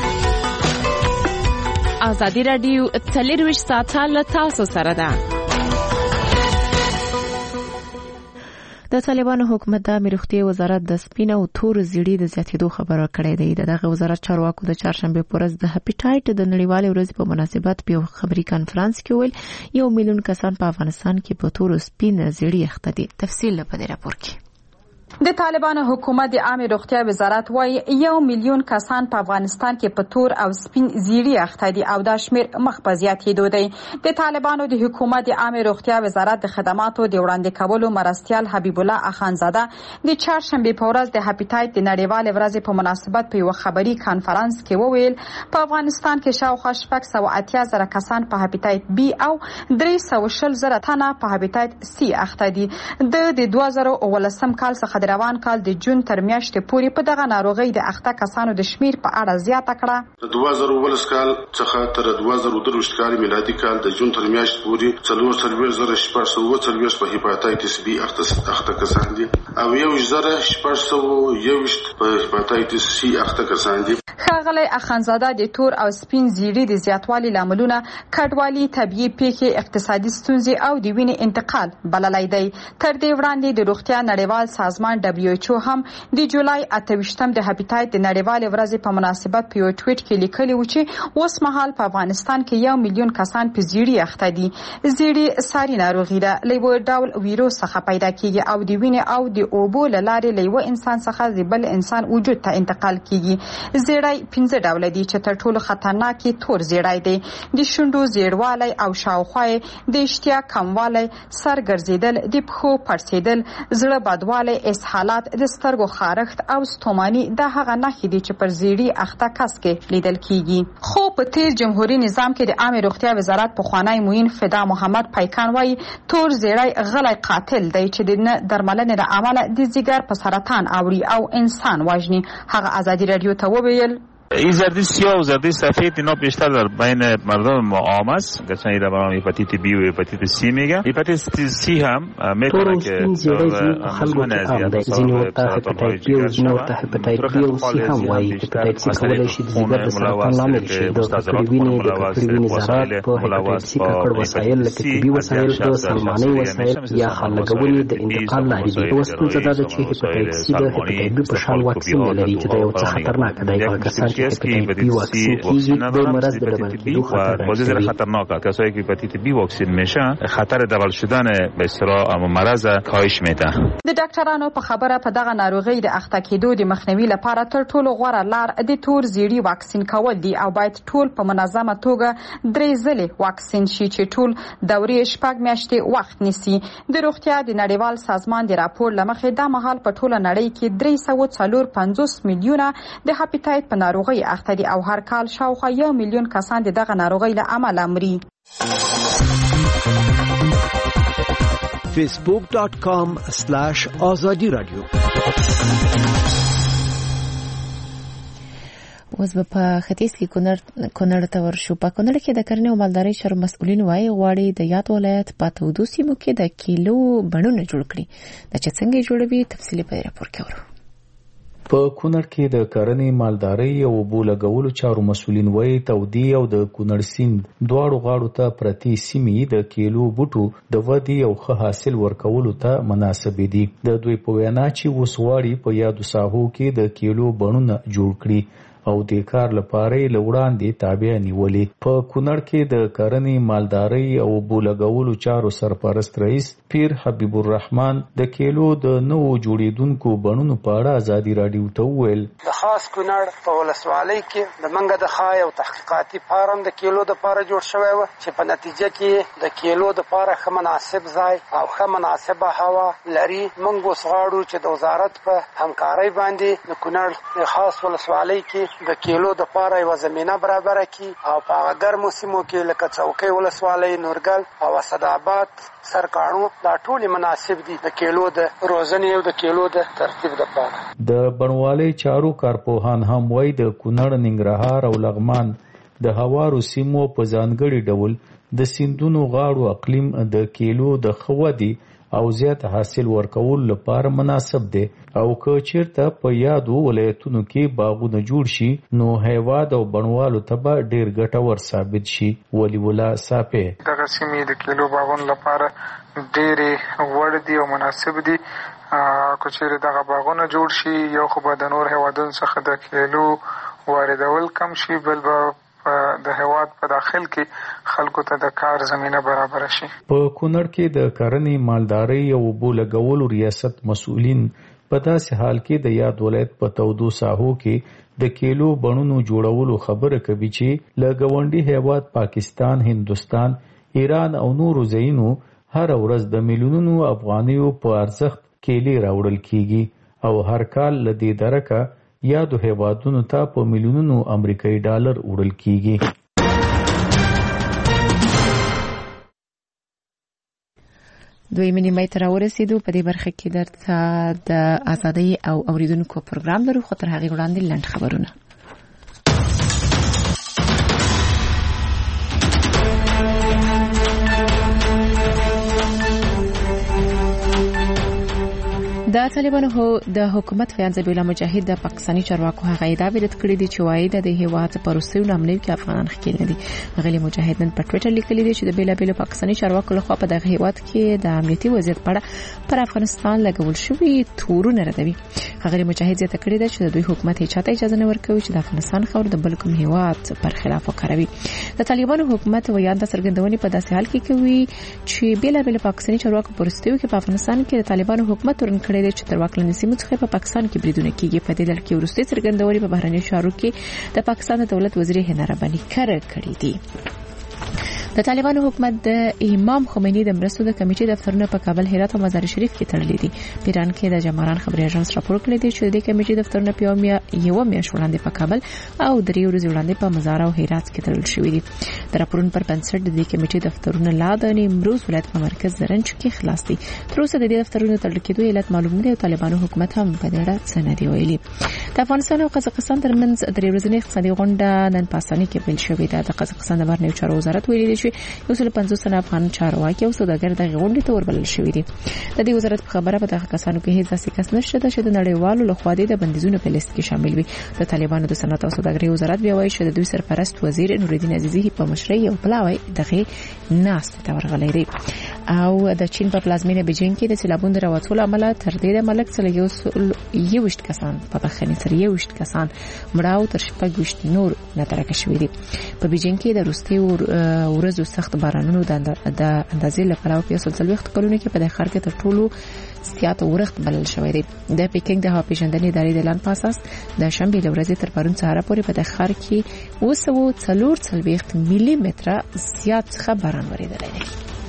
ازادي راډیو څلېرویشت ساعته له تاسو سره ده. د طالبانو حکومت د امنیت روغتیا وزارت د سپین او تور زیړي د زیاتېدو خبره کړې ده. دغه وزارت چارواکو د چهارشنبه په ورځ د هپیټایټ د نړیوالې ورځې په مناسبت په خبري کانفرنس کې ویل یو میلیون کسان په افغانستان کې په تور سپین زیړي اخته دي. تفصیل په دې راپور کې. د طالبانو حکومت د عامه روغتیا وزارت وايي یو میلیون کسان په افغانستان کې په تور او سپین زیړي اخته دي او دا شمیر مخ په زیاتېدو دی. د طالبانو د حکومت د عامه روغتیا وزارت د خدماتو د وړاندې کولو مرستیال حبیب الله اخانزاده د چهارشنبه په ورځ د هپیټایټ د نړیوالې ورځې په مناسبت په یو خبري کانفرنس کې وویل په افغانستان کې شاوخوا شپږ سوه اتیا زره کسان په هپیټایټ بی او درې سوه شل زره تنه په هپیټایټ سی اخته دي. د دوه زره اوولسم کال څخه د روان کال د جون تر میاشتې پورې په دغه ناروغي د اخته کسانو د شمیر په اړه زیاته کړه. د دوه زره اوولس کال څخه تر دوه زره درویشت کال میلادي کال د جون تر میاشتې پورې څلور څلوېښت زره شپږ سوه اووه څلوېښت په هپاتایتس بي اخته کسان دي او یو زره شپږ سوه یوویشت په هپاتایتس سی اخته کسان دي. ښاغلی اخانزاده د تور او سپین زیړي د زیاتوالي لاملونه کډوالي، طبیعي پیښې، اقتصادي ستونزې او د وینې انتقال بللی دی. تر دې وړاندې د روغتیا نړیوال سازمان دبلیو ایچ او هم د جولای اته ویشتم د هپیټایټ د نړیوالې ورځې په مناسبت په یو ټویټ کې لیکلي و چې اوس مهال په افغانستان کې یو میلیون کسان په زیړي اخته دي. زیړي ساري ناروغي ده، له یو ډول ویروس څخه پیدا کیږي او د وینې او د اوبو له لارې له یو انسان څخه د بل انسان وجود ته انتقال کیږي. زیړی پنځه ډوله دي چې تر ټولو خطرناکي تور زیړی دی. د شونډو زیړوالی او شاوخوا د اشتها کموالی، سر ګرځیدل، د پښو پړسیدل، زړه بدوالی، اسهالات، د سترګو خارښت او ستوماني دا هغه نښې دي چې پر زیړي اخته کس کې لیدل کیږي. خو په تیر جمهوریت نظام کې د عامه روغتیا وزارت پخوانی معین فدا محمد پیکان وايي تور زیړی غلی قاتل دی چې د نه درملنې له امله د ځیګر په سرطان اوړي او انسان وژني. هغه ازادي رادیو ته وویل این زردی سیاه و زردی سفید اینا بیشتر در بین مردم عام است. گرچه در برام هپاتیت بی و هپاتیت سی میگه. هپاتیت سی هم میتونه که خلکو ته عام دی. ځینې ورته هپاتایت بی او ځینې ورته هپاتایت بی او سی هم وایي. هپاتایت سی کولی شي د ځیګر د سرطان لامل شي. د ککړې وینې د ککړې وینې ذرات په هپاتایت سی ککړ وسایل لکه طبي وسایل، د سلمانۍ وسایل یا خال لګونې د انتقال لارې دي. اوس ستونزه دا ده چې هپاتایت سی د هپاتایت بی په شان واکسین نه لري چې دا یو څه خطرناک دی. هغه کسان چې هپاتایت بی واکسین کیږي د مرض د ډبل کېدو خطر بسیار خطرناکه. کسایی که هپاتیت بی واکسین میشن خطر ډبل شدن به اصطلاح مرض کاهش میده. د ډاکټرانو په خبره په دغه ناروغي د اخته کېدو د مخنیوي لپاره تر ټولو غوره لار د تور زیړي واکسین کول دي او باید ټول په منظمه توګه درې ځلې واکسین شي چې ټول دورې شپږ میاشتې وخت نیسي. د روغتیا د نړیوال سازمان د راپور لمخې دا مهال په ټوله نړۍ کې درې سوه څلور پنځوس میلیونه د هپیټایټ په ناروغي اخته دي او هر کال شاوخوا یو میلیون کسان د دغه ناروغۍ له امله مري. فیسبوک ډاٹ کام سلاش آزادی رادیو. اوس په ختیځ کې کونړ کونړ ته ورشو. په کونړ کې د کرنې او مالدارۍ شر مسؤلین وايي غواړي د یاد ولایت په تودو سیمو کې د کیلو بڼونه جوړ کړي. د چې څنګه جوړوي تفصیلي په راپور کې ورو. په کونړ کې د کرنې، مالدارۍ او اوبو لګولو چارو مسؤلین وایي تودې او د کونړ سیند دواړو غاړو ته پرتې سیمې د کیلو بوټو د ودې او ښه حاصل ورکولو ته مناسبې دي. د دوی په وینا چې اوس غواړي په یادو ساحو کې د کیلو بڼونه جوړ کړي او د کار لپاره یې له وړاندې تابع نیولې. په کونړ کې د کرنې، مالدارۍ او اوبو لګولو چارو سرپرست رئیس پیر حبیب الرحمن د کیلو د نوو جوړېدونکو بڼونو په اړه ازادي راډیو ته وویل د خاص کونړ په ولسوالۍ کې د منګه د خای او تحقیقاتي فارم د کیلو د پاره جوړ شوی و چې په نتیجه کې د کیلو د پاره ښه مناسب ځای او ښه مناسبه هوا لري. موږ اوس غواړو چې د وزارت په همکارۍ باندې د کونړ د خاص ولسوالۍ کې د کیلو د پاره یو زمينه برابر کی او په ګرمو سیمو کې لکه چوکۍ ولسوالۍ، نورګل او اسداباد، سرکاڼو دا ټول مناسب دي د کیلو د روزنې او د کیلو د ترتیب لپاره. د بڼوالۍ چارو کارپوهان هم وایي د کونړ، ننګرهار او لغمان د هوارو سیمو په ځانګړي ډول د سیندونو غاړو اقلیم د کیلو د خودي او زیات حاصل ورکول لپاره مناسب دی او که چیرته په یادو ولایتونو کې باغونه جوړ شي نو هیواد او بڼوالو ته به ډیر ګټور ثابت شي. ولی ولا صافه دغه سیمې د کیلو باغونو لپاره ډېرې وړ دي او مناسب دي کوچېرې دغه باغونه جوړ شي، یو خو به د نور هیوادونو څخه د کیلو واردول کم شي، بل به د هیواد په داخل کې خلکو ته د کار زمینه برابر شي. په کونړ کې د کرنې، مالدارۍ او اوبو لګولو ریاست مسؤلین په داسې حال کې د یاد ولایت په تودو ساحو کې د کیلو بڼونو جوړولو خبره کوي چې له ګاونډي هیواد پاکستان، هندوستان، ایران او نورو ځایونو هر ورځ د میلیونونو افغانیو په ارزښت کیلې راوړل کیږي او هر کال له دې درکه یادو هیوادونو ته په میلیونونو امریکایي ډالر وړل کیږي. دوی منی مې تر ورسېدو په دې برخه کې درته د ازادۍ او اوریدونکو پروګرام لرو، خو تر هغې وړاندې لنډ خبرونه. د طالبانو د حکومت فیاض ذبیح الله مجاهد د پاکستاني چارواکو هغه ادعا ویرت کړې دي چې وايي د هیواد په روسیو نامنوي کې افغانان ښکېل نه دي. غلي مجاهد نن په ټوئیټر لیکلي دي چې د بیلا بیل پاکستاني چارواکو لخوا په دغه هیواد کې د امنیتي وضعیت په اړه پر افغانستان لګول شوی تورونه ردوي. غلي مجاهد زیاته کړې ده چې د دوی حکومت هیڅ چاته اجازه نه ورکوي چې د افغانستان خاور د بل کوم هیواد پر خلاف وکاروي. د طالبانو حکومت ویان د څرګندونې په داسې حال کې کوي چې بیلا بیل پاکستاني چارواکو په روسیو کې په افغانستان کې د طالبانو حکومت تورن کړی دی چې تر واک لاندې سیمو څخه په پاکستان کې بریدونه کیږي. په دې ډول کې وروستي څرګندونې په بهرنیو چارو کې د پاکستان د دولت وزیر هنا رباني کړه کړې دي. د طالبانو حکومت د امام خمینی د مرستو د کمیټې دفترونه په کابل، هرات او مزار شریف کې تړلي دي. پیران کې د جماران خبري اژانس راپور کړی دی چې د کمیټې دفترونه په یومیا یو میاشت وړاندې په کابل او درې ورځې وړاندې په مزار او هرات کې تړل شوی دي. د راپورونو پر بنسټ د کمیټې دفترونه لا د نیمروز ولایت په مرکز زرنج کې خلاص دي. تر اوسه د دې دفترونو تړل کېدو علت معلوم نه دی او طالبانو حکومت هم په دې اړه څه نه دی ویلي. د افغانستان او قزاقستان ترمنځ درې ورځې اقتصادي غونډه نن په اسانۍ کې پیل شوې ده. د قزاقستان د بهرنیو چارو وزارت ویلي دی چې یو سل پنځوس تنه افغان چارواکي او سوداګر د غونډې ته وربلل شوي دي. د دې وزارت په خبره په دغه کسانو کې هیڅ داسې کس نشته چې د نړیوالو لخوا د بندیزونو په لیست کې شامل وي. د طالبانو د صنعت او سوداګرۍ وزارت بیا وایي چې د دوی سرپرست وزیر نورالدین عزیزي په مشرۍ او پلاوی دغه ناست ته ورغلی دی. او د چین په پلازمینه بیجینګ کې د سیلابونو راوتلو عمله تر دې د ملک څخه یو سل یوشت کسان په بخښنې سره یوشت کسان مړاو تر شپږ وشت نور نترکه شوي دي. په بیجینګ کې د روسي ورځو سخت بارانونو د اندازې لپاره په سلسله وخت کلونه کې په دغه ښار کې تر ټولو زیات ورښت بلل شوی دی. د پیکنګ د هوا پیژندنې ادارې د اعلان په اساس د شنبه د ورځې تر پرون سهار پورې په دغه ښار کې وسو څلور څلوېښت ملي متره زیات څخه باران وریدلی دی.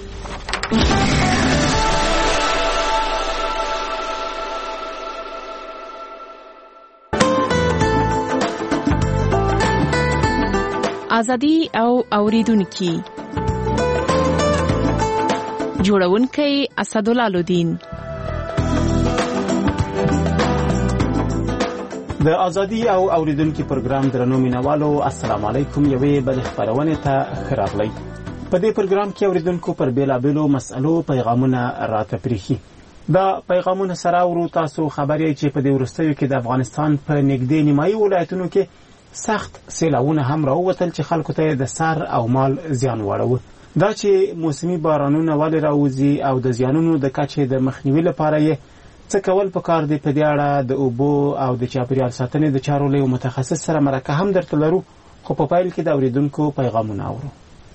ازادي او اوریدونکو جوړونکی اسدالله لودین. د ازادي او اوریدونکو پروګرام درنو مینوالو السلام علیکم. یوې بل خبرونه ته خراغلی. په دې پروګرام کې اوریدونکو پر بیلابیلو مسألو پیغامونه راته پریخي. دا پیغامونه سره ورو تاسو خبرې چې په دې ورستیو کې د افغانستان په نږدې نیمایي ولایتونو کې سخت سیلاونه هم راووتل چې خلکو ته د سر او مال زیان واړو. دا چې موسمي بارانونه ولې راوځي او د زیانونو د کچې د مخنیوي لپاره یې څه کول پکار دی، په دې اړه د اوبو او د چاپیریال ساتنې د چارو له متخصص سره مرکه هم درته لرو. خو په پایل کې د اوریدونکو پیغامونه اورو.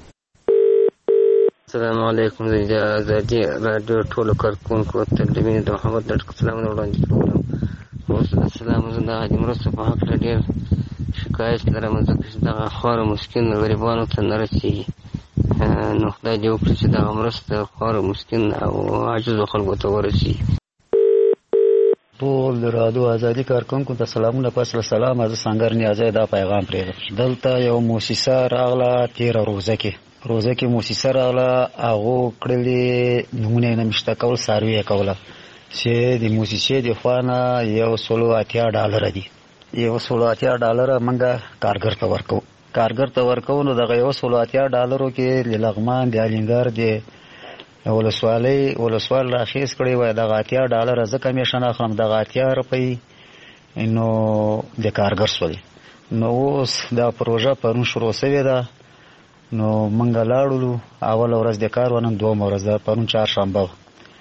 السلام علیکم. د ازادي رادیو ټولو کارکونکو ته د مینې د محمد ډاکټر سلام وړاندې کوم. اوس السلام زه د مرستو په حق ډېر شکایت لرم ځکه چې دغه خواره مسکین غریبانو ته نه رسېږي. نو خدای دې وکړي چې دغه مرسته خواره مسکین او عاجزو خلکو ته ورسېږي. ټول د رادیو ازادي کارکونکو ته سلامونه. پس له سلامه زه سنګر نیازی دا پیغام پرېږدم. دلته یو موسسه راغله تېره روزه کې روزه کې موسسه راغله، هغو کړلې نومونه یې نه مشته کول، څاروي یې کوله چې د موسسې د خوا نه یو سلو اتیا ډالره دي. یو سلو اتیا ډالره موږ کارګر ته ورکوو. کارګر ته ورکوو نو دغه یو سلو اتیا ډالرو کې د لغمان د الینګار د ولسوالۍ ولسوال راخیز کړی وای دغه اتیا ډالره زه کمیشن اخلم، دغه اتیا روپۍ نو د کارګر سولې. نو اوس دا پروژه پرون شروع شوې ده. نو موږ لاړو، اول ورځ د کار ونن دوم ورځ ده، پرون چهارشنبه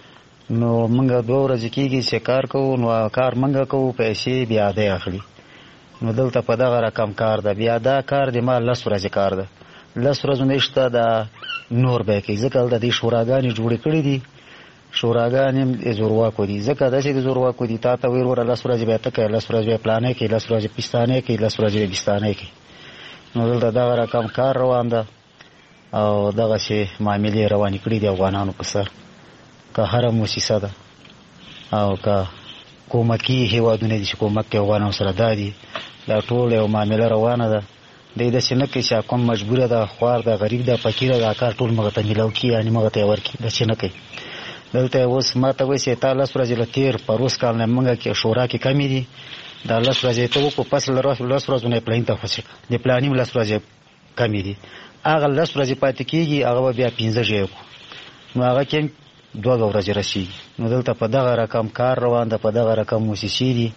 نو موږ دوه ورځې کېږي چې کار کوو، نو کار موږ کوو، پیسې بیا دی اخلي. نو دلته په دغه رقم کار ده. بیا دا کار دی ما لس ورځې کار ده، لس ورځو نه شته دا نور به کوي، ځکه دلته دې شوراګانې جوړې کړي دي، شوراګانې زورواکو دي، ځکه داسې د زورواکو دي تا ته ویل وره لس ورځې به ته کوې، لس ورځې به پلانې کوي، لس ورځې پستانې کوي، لس ورځې به بستانې کوي. نو دلته دغه رقم کار روان ده او دغسې معاملې روانې کړي دي افغانانو په سر. که هره موسسه ده او که کومکي هېوادونه دي چې کومک کوي افغانانو سره، دا دي دا ټول یو معامله روانه ده. دی داسې نه کوي چې کوم مجبوره ده، خوار ده، غریب ده، فقیره ده، کار ټول مغه ته میلاو کړي، یعنې مغه ته یې ورکړي، داسې نه کوي. دلته اوس ما ته وایي چې تا لس ورځې له تېر پروس کال نه موږ کې شورا کې کمې دي، دا لس ورځې ته وکړو، پس له لس ورځو نه یې پلاني ته خوشې کړه، د پلاني لس ورځې کمې دي، هغه لس ورځې پاتې کېږي، هغه به بیا پنځه ژوې کړو، نو هغه کې دوه ورځې رسېږي. نو دلته په دغه رقم کار روان ده، په دغه رقم موسسې دي.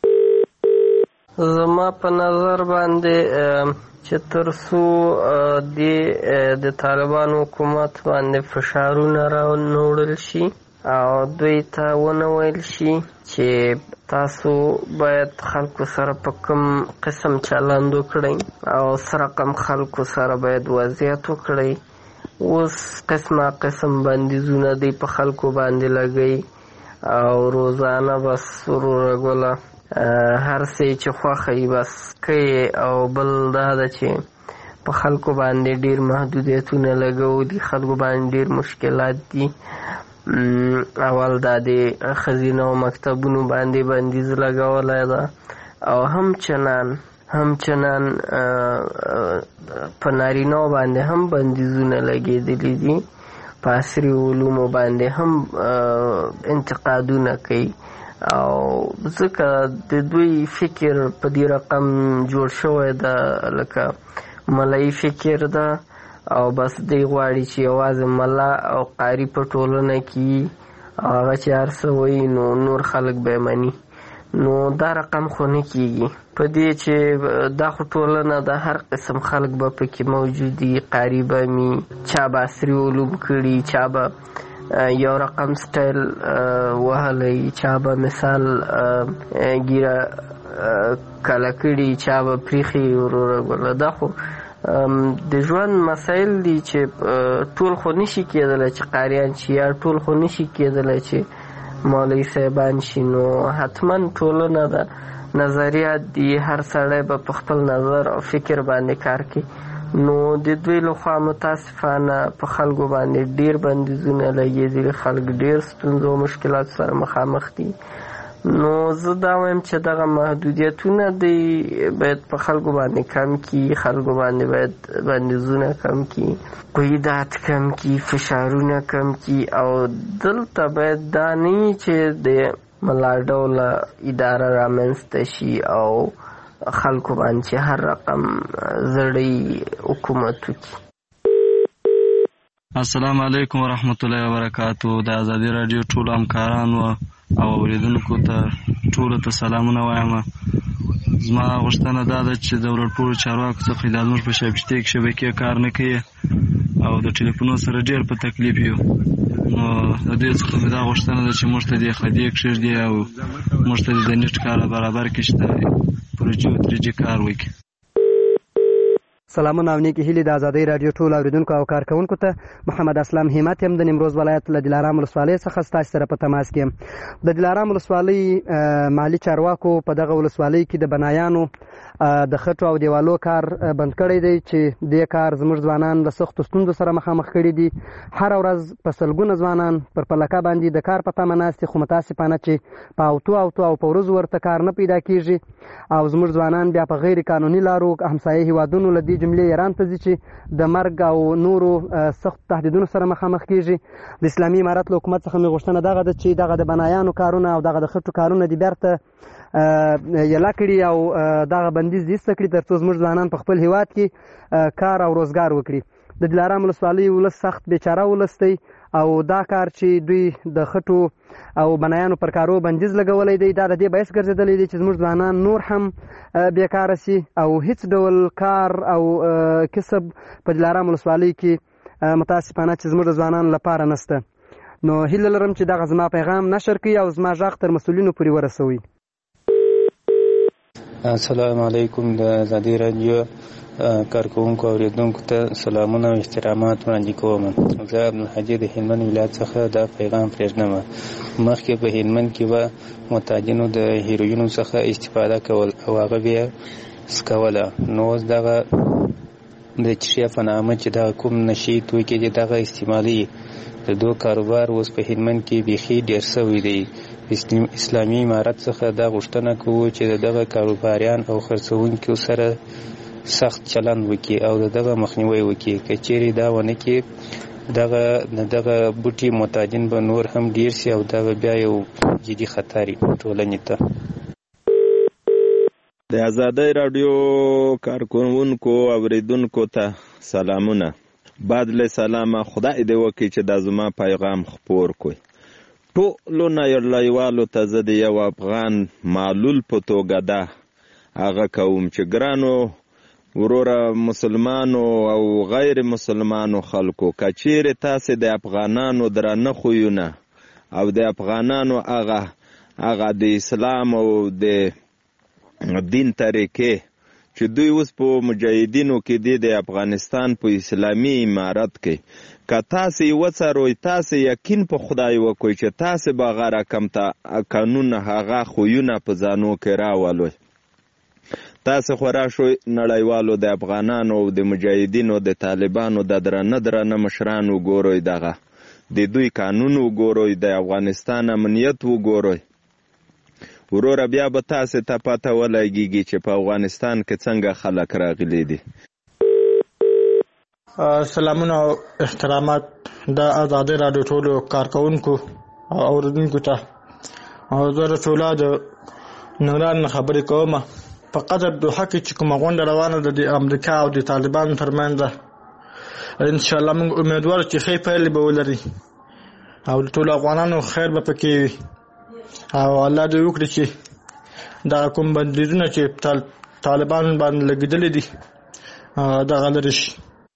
زما په نظر باندې چې تر څو د طالبانو حکومت باندې فشارونه راوړل شي او دوی ته ونه ویل شي چې تاسو باید خلکو سره په کوم قسم چلند وکړئ او سره کم خلکو سره باید وضعیت وکړئ. اوس قسمه قسم بندیزونه دی په خلکو باندې لګوي او روزانه بس وروره ګوله هر څه چې خوښه یې بس کوي. او بل دا ده چې په خلکو باندې ډېر محدودیتونه لګو دي، خلکو باندې ډېر مشکلات دي. اول دا د ښځینه او مکتبونو باندې بندیز لګولی ده او همچنان همچنان په نارینه‌و باندې هم بندیزونه لګېدلي دي، په عصري علومو باندې هم انتقادونه کوي. او ځکه د دوی فکر په دې رقم جوړ شوی ده لکه ملایي فکر ده او بس دی غواړي چې یوازې ملا او قاري په ټولنه کې او هغه چې هر څه وایي نو نور خلک به یې مني. نو دا رقم خو نه کېږي په دې چې دا خو ټولنه ده، هر قسم خلک به پکې موجود دي، قاري به مي، چا به عصري علوم کړي، چا به یو رقم سټایل وهلی، چا به مثال ګیره کله کړي، چا به پریښي وروره ګوله. دا خو د ژوند مسایل دي چې ټول خو نشي کېدلی چې قاریان شي یا ټول خو نشي کېدلی چې مولوي صاحبان شي. نو حتما ټولنه ده، نظریات دي، هر سړی به په خپل نظر او فکر باندې کار کوي. نو د دوی لخوا متاسفانه په خلکو باندې ډېر بندیزونه لګېدلي، خلک ډېر ستونزو او مشکلاتو سره مخامخ دي. نو زه دا وایم چې دغه محدودیتونه دی باید په خلکو باندې کم کړي، خلکو باندې باید بندیزونه کم کړي، قیودات کم کړي، فشارونه کم کړي. او دلته باید دا نه وي چې د ملا ډوله اداره رامنځته شي او خلکو باندې چې هر رقم زړی حکومت وکړي. السلام علیکم ورحمت الله وبرکاتو. د ازادي راډیو ټول همکارانو او اوریدونکو ته ټولو ته سلامونه وایم. زما غوښتنه دا ده چې د ورلپورو چارواکو څخه دا زموږ په شبکې کې شبکې کار نه کوي او د ټلیفونو سره ډېر په تکلیف یو. نو د دې څخه مې دا غوښتنه ده چې موږ ته دې خدي کښېږدي او موږ ته د نیټ کار برابر کړي چې پروژې او تریجي کار وکړي. سلامونه او نیکی هیلې د ازادۍ راډیو ټول اوریدونکو او کارکونکو ته. محمد اسلام همت یم د نیمروز ولایت له دلارام ولسوالۍ څخه ستاسو سره په تماس کې یم. د دلارام ولسوالۍ مالی چارواکو په دغه ولسوالۍ کې د بنایانو د خټو او دیوالو کار بند کړی دی چې دې کار زموږ ځوانان له سختو ستونزو سره مخامخ کړي دي. هر ورځ په سلګونه ځوانان پر پلکه باندې د کار په تمه ناست دي، خو متاسفانه چې په اوتو اوتو او په ورځو ورته کار نه پیدا کېږي او زموږ ځوانان بیا په غیر قانوني لارو همسایه هیوادونو له دې جملې ایران ته ځي چې د مرګ او نورو سختو تهدیدونو سره مخامخ کېږي. د اسلامي امارت له حکومت څخه مې غوښتنه دغه ده چې دغه د بنایانو کارونه او دغه د خټو کارونه دې بیرته یلا کړي او دغه بندیز ایسته کړي تر څو زموږ ځوانان په خپل هیواد کې کار او روزګار وکړي. د دلارام ولسوالۍ ولس سخت بیچاره ولس دی او دا کار چې دوی د خټو او بنایانو پر کارو بندیز لګولی دی دا د دې باعث ګرځېدلی دی چې زموږ ځوانان نور هم بیکاره سي او هیڅ ډول کار او کسب په دلارام ولسوالۍ کې متاسفانه چې زموږ د ځوانانو لپاره نشته. نو هیله لرم چې دغه زما پیغام نشر کړئ او زما غږ تر مسؤلینو پورې ورسوئ. السلام علیکم. د آزادي رادیو کارکوونکو اوریدونکو ته سلامونه او احترامات وړاندې کوم. زه عبدالحجي د هلمند ولایت څخه دا پیغام پرېږدم. مخکې په هلمند کې به معتادینو د هیروینو څخه استفاده کول او هغه بیا سکوله. نو اوس دغه د چشیا په نامه چې دغه کوم نشي توکي دي دغه استعمالي د دوه کاروبار اوس په هلمند کې بیخي ډېر سوی دی. اسلامي امارت څخه دا غوښتنه کوو چې دغه کاروباریان او خرڅوونکو سره سخت چلند وکړي او دغه مخنیوي وکړي. که چیرې دا ونه کړي دغه دغه بوټي معتادین به نور هم ډیر شي او دا بیا یو جدي خطر ټولنې ته. د آزادۍ رادیو کارکوونکو اوریدونکو ته سلامونه. بعد له سلامه خدای دې وکړي چې دا زما پیغام خپور کړي. ټولو نړیوالو ته زه د یو افغان معلول په توګه ده هغه کوم چې ګرانو وروره مسلمانو او غیر مسلمانو خلکو که چیرې تاسې د افغانانو درانه خویونه او د افغانانو هغه هغه د اسلام او د دین طریقې چې دوی اوس په مجاهدینو کې دي د افغانستان په اسلامي امارت کې که تاسې یې وڅاروئ تاسې یقین په خدای وکړئ چې تاسې به هغه رقم ته قانون هغه خویونه په ځانو کې راولئ. تاسې خو راشئ نړیوالو د افغانانو او د مجاهدینو د طالبانو د درانه درانه مشران وګورئ، دغه د دوی قانون وګورئ، د افغانستان امنیت وګورئ. وروره بیا به تاسې ته پته ولګېږي چې په افغانستان کې څنګه خلک راغلي دي. سلامونه او احترامات د آزادۍ راډیو ټولو کارکوونکو او اوریدونکو ته. او زه د ټوله د ننګرهار نه خبرې کوم. په قطر دوحه کې چې کومه غونډه روانه ده د امریکا او د طالبانو ترمنځ ده، انشاءالله موږ امیدوار چې ښې پایلې به ولري او د ټولو افغانانو خیر به پکې وي او الله دې وکړي چې دا کوم بندیزونه چې طالبان باندې لګېدلي دي دغه لرې شي.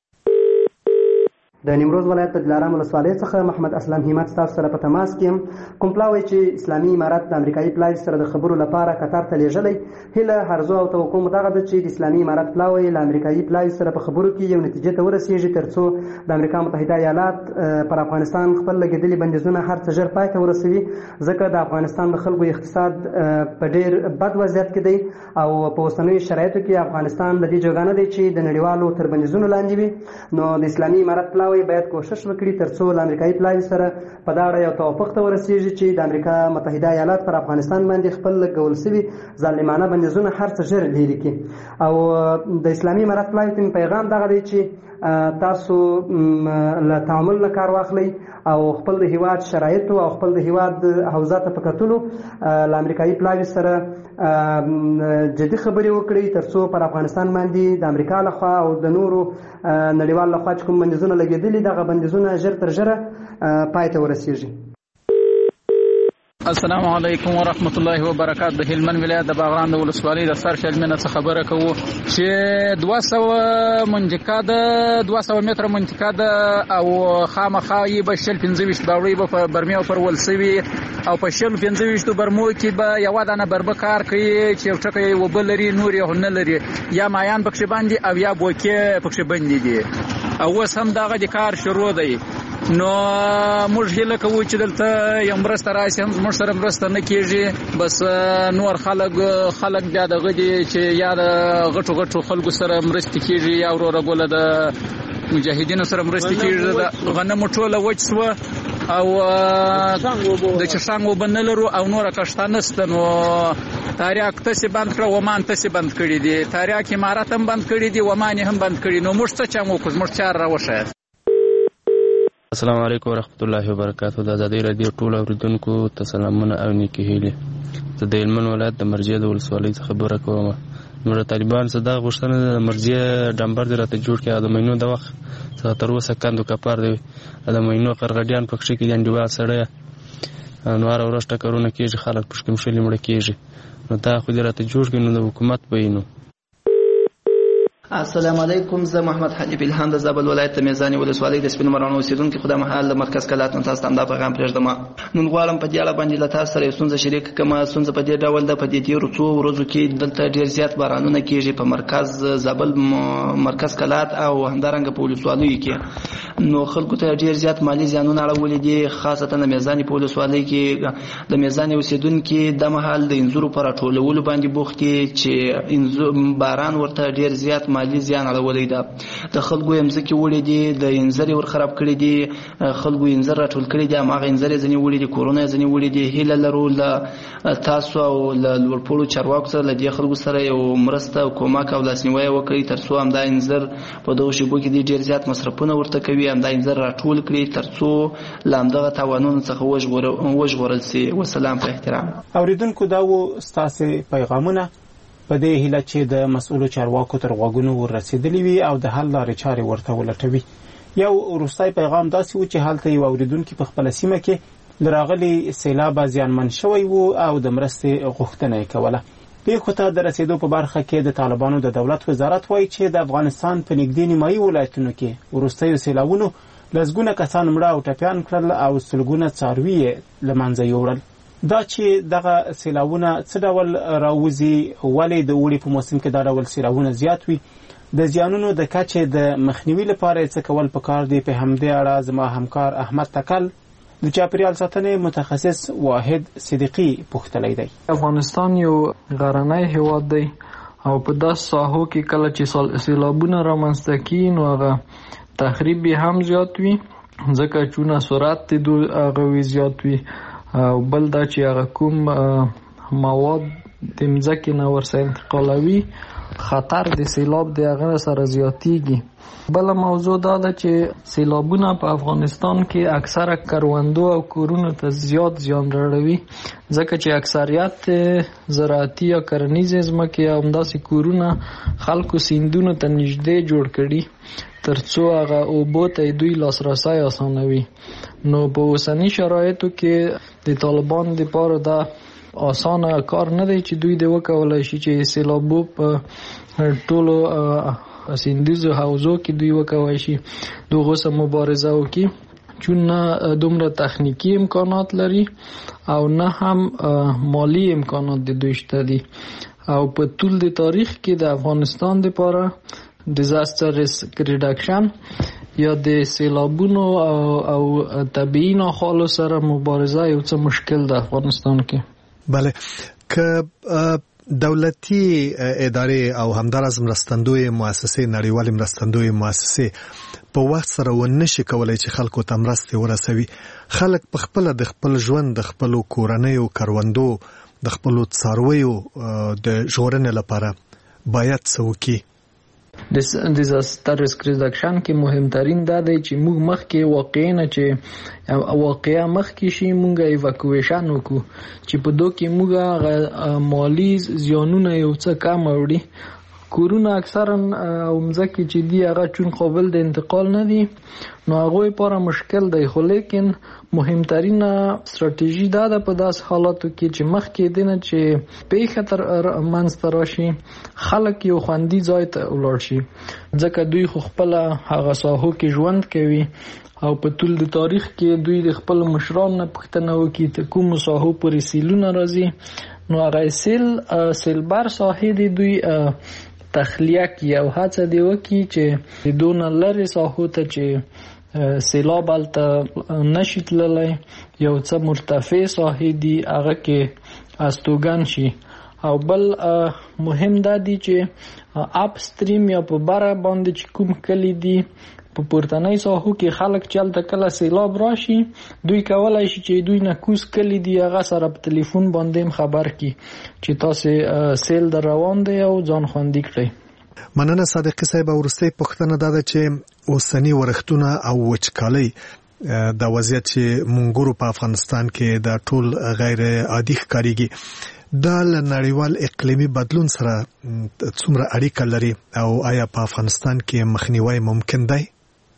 د نیمروز ولایت د دلارام ولسوالۍ څخه محمد اسلام همت تاسو سره په تماس کې یم. کوم پلاوی چې اسلامي امارت د امریکایي پلاوي سره د خبرو لپاره قطر ته لیږلی، هیله هرزو او توقع مو دغه ده چې د اسلامي امارت پلاوی له امریکایي پلاوي سره په خبرو کې یو نتیجې ته ورسیږي تر څو د امریکا متحده ایالات پر افغانستان خپل لګېدلي بندیزونه هر څه ژر پای ته ورسوي، ځکه د افغانستان د خلکو اقتصاد په ډېر بد وضعیت کې دی او په اوسنیو شرایطو کې افغانستان د دې جوګه نه دی چې د نړیوالو تر بندیزونو لاندې وي. نو د اسلامي امارت پلاوی باید کوشش وکړي تر څو له امریکایي پلاوي سره په دا اړه یو توافق ته ورسیږي چې د امریکا متحده ایالات پر افغانستان باندې خپل لګول شوي ظالمانه بندیزونه هر څه ژر لرې کړي. او د اسلامي امارت پلاوي ته پیغام دغه دی چې تاسو له تعامل نه کار واخلئ او خپل د هیواد شرایطو او خپل د هیواد حوزه ته په کتلو له امریکایي پلاوي سره جدي خبرې وکړئ تر څو پر افغانستان باندې د امریکا لخوا او د نورو نړیوال لخوا چې کوم بندیزونه لګېدلي دغه بندیزونه ژر تر ژره پای ته ورسیږي. السلام علیکم ورحمت الله وبرکاته. د هلمند ولایت د باغران د ولسوالۍ د سر شلمنه څخه خبره کوو چې دوه سوه منطقه ده، دوه سوه متره منطقه ده او خامخا یې به شل پنځه ویشت باوړۍ به په برمې وپرول سوي او په شل پنځه ویشتو برمو کې به یوه دانه بربه کار کوي چې یو ټکی اوبه لري نور یې نه لري، یا مایان پکښې باندې او یا بوکې پکښې بندې دي او اوس هم دغه د کار شروع دی. نو موږ هیله کوو چې دلته یو مرسته راشي، هم زموږ سره مرسته نه کېږي، بس نور خلک خلک بیا دغه دي چې یا د غټو غټو خلکو سره مرستې کېږي یا وروره ګوله د مجاهدینو سره مرستې کېږي. د غنمو ټوله وچ سوه او د چشانګ اوبه نه لرو او نوره کښته نشته. نو تاریاک تاسې بند کړه، ومان تاسې بند کړي دي، تاریاک امارت هم بند کړي دي، ومان هم بند کړي. نو موږ څه چم وکړو؟ زموږ چار راوښایاست. السلام علیکم ورحمت الله وبرکاته. د آزادۍ رادیو ټولو اوریدونکو ته سلامونه او نیکې هیلې. زه د هلمند ولایت د مرجې د ولسوالۍ څخه خبره کوم. نو طالبان څه دا غوښتنه د مرجې ډمبر دې راته جوړ کړي او د مینو د وخت څخه تر اوسه کندو کپار دی، د مینو قرغډیان پکښې کې دي، انډیوال سړی نو هره ورځ ټکرونه کېږي، خلک پشکې مشلې مړه کېږي. نو دا خو دې راته جوړ کړي نو د حکومت به یې نو. السلام علیکم. زه محمد حنیف الهام د زابل ولایت د میزانې ولسوالۍ د سپین مرانو اوسیدونکی خو د مهال د مرکز کلات نن تاسو ته همدا پیغام پرېږدم. نن غواړم په دې اړه باندې له تاسو سره یو ستونزه شریک کړم. ستونزه په دې ډول ده، په دې تېرو څو ورځو کې دلته ډېر زیات بارانونه کېږي په مرکز زابل مرکز کلات او همدارنګه په ولسوالیو کې. نو خلکو ته ډېر زیات مالي زیانونه اړولي دي، خاصتا د میزانې په ولسوالۍ کې د میزانې اوسیدونکي د مهال د انځورو په راټولولو باندې بوخت دي چې باران ورته ډېر زیات مالي زیان اړولی ده. د خلکو یې مځکې وړي دي، د انځر یې ور خراب کړي دي، خلکو یې انځر راټول کړي دي، هماغه انځر یې ځینې وړي دي، کورونه یې ځینې وړي دي. هیله لرو له تاسو او له لوړپوړو چارواکو سره له دې خلکو سره یو مرسته او کومک او لاسنیوی وکړي تر څو همدا انځر په دغو شېبو کې دي ډېر زیات مصرفونه ورته کوي، همدا انځر راټول کړي تر څو له همدغه تاوانونو څخه وژغورل سي. وسلام په احترام. اوریدونکو دا و ستاسې پیغامونه په دې هیله چې د مسؤلو چارواکو تر غوږونو ورسېدلي وي او د حل لارې چارې ورته ولټوي. یو وروستی پیغام داسې و چې هلته یو اوریدونکي په خپله سیمه کې له راغلي سیلابه زیانمن شوی و او د مرستې غوښتنه یې کوله. پیښو ته د رسېدو په برخه کې د طالبانو د دولت وزارت وایي چې د افغانستان په نږدې نیمایي ولایتونو کې وروستیو سیلابونو لسګونه کسان مړه او ټپیان کړل او سلګونه څاروي یې له منځه یوړل. دا چې دغه سیلابونه څه ډول راوځي، ولې د اوړي په موسم کې دا ډول سیلابونه زیات وي، د زیانونو د کچې د مخنیوي لپاره څه کول پکار دي، په همدې اړه زما همکار احمد تکل د چاپیریال ساتنې متخصص واحد صدیقي پوښتلی دی. افغانستان یو غرنی هیواد دی او په داسې ساحو کې کله چې سیلابونه رامنځته کیږي نو هغه تخریب هم زیات وي، ځکه چونه سرعت د هغه زیات وي او بل دا چې هغه کوم مواد د مځکې نه ورسره انتقالوي، خطر د سیلاب د هغه سره زیاتیږي. بله موضوع دا ده چې سیلابونه په افغانستان کې اکثره کروندو او کورونو ته زیات زیان راړوي، ځکه چې اکثریت زراعتي یا کرنیزې ځمکې او همداسې کورونه خلکو سیندونو ته نږدې جوړ کړي تر څو هغه اوبو ته دوی لاسرسی اسانوي. نو په اوسني شرایطو کې د طالبان دپاره دا اسانه کار نه دی چې دوی د وکولای شي چې سیلابو په ټولو سیندیزو حوزو کې دوی وکولای شي دغه سره مبارزه وکړي، چون نه دومره تخنیکی امکانات لري او نه هم مالی امکانات د دوی شته دي. او په ټول د تاریخ کې د افغانستان لپاره ډیزاستر ریسک ریډکشن یا د سیلابونو او, او طبیعي ناخوالو سره مبارزه یو څه مشکل ده افغانستان کې. بله، که دولتي ادارې او همداراز مرستندوی مؤسسې نړیوالې مرستندوی مؤسسې په وخت سره ونشي کولای چې خلکو ته مرستې ورسوي، خلک په خپل د خپل ژوند د خپل کورنیو کروندو د خپل څارویو د ژغورنې لپاره باید څه وکړي؟ د ډیزاستر ریسک ریډکشن کې مهمترین دا دی چې موږ مخکې واقعي نه چې واقعیا مخکې شي موږ ایواکویشن وکړو چې په دوی کې موږ مالی زیانونه یو څه کم وړي. کورونه اکثرا او مځکې چې دی هغه چون قابل د انتقال نه دي نو هغه لپاره مشکل دی، خو لیکن مهمترین استراتیژي دا ده په داس حالاتو کې چې مخکې دینه چې پیښه تر منځته راشي خلک یو خوندي ځای ته ولاړ شي، ځکه دوی خو خپل هغه ساحو کې ژوند کوي او په ټول د تاریخ کې دوی د خپل مشران نه پوښتنه وکړي ته کوم ساحو پورې سیلونه راځي نو هغه سیل سیلبر ساحې دی دوی تخلیه کی او هڅه دی وکړي چې دون لري ساحو ته چې سیلاب الته نشي تللی یو څه مرتفع ساحې دی هغه کې استوګن شي. او بل مهم دا دی چې اپ سټریم یا په بره باندې چې کوم کلی دی په پورتنۍ ساحو کې خلک چلته کله سیلاب راشي دوی کولای شي چې دوی نه کوز کلی دی هغه سره په ټلیفون باندې خبر کی چې تاسو سیل در روان دی او ځان خوندي کړئ. مننه صادقي صاحب. ورسته پښتنه دا ده چې اوسنی ورښتونه او وچکالي د وضعیت چې مونږ په افغانستان کې د ټول غیر عادي ښکاریږي دا له نړیوال اقلیمي بدلون سره څومره اړیکه لري او آیا په افغانستان کې مخنیوي ممکن دی؟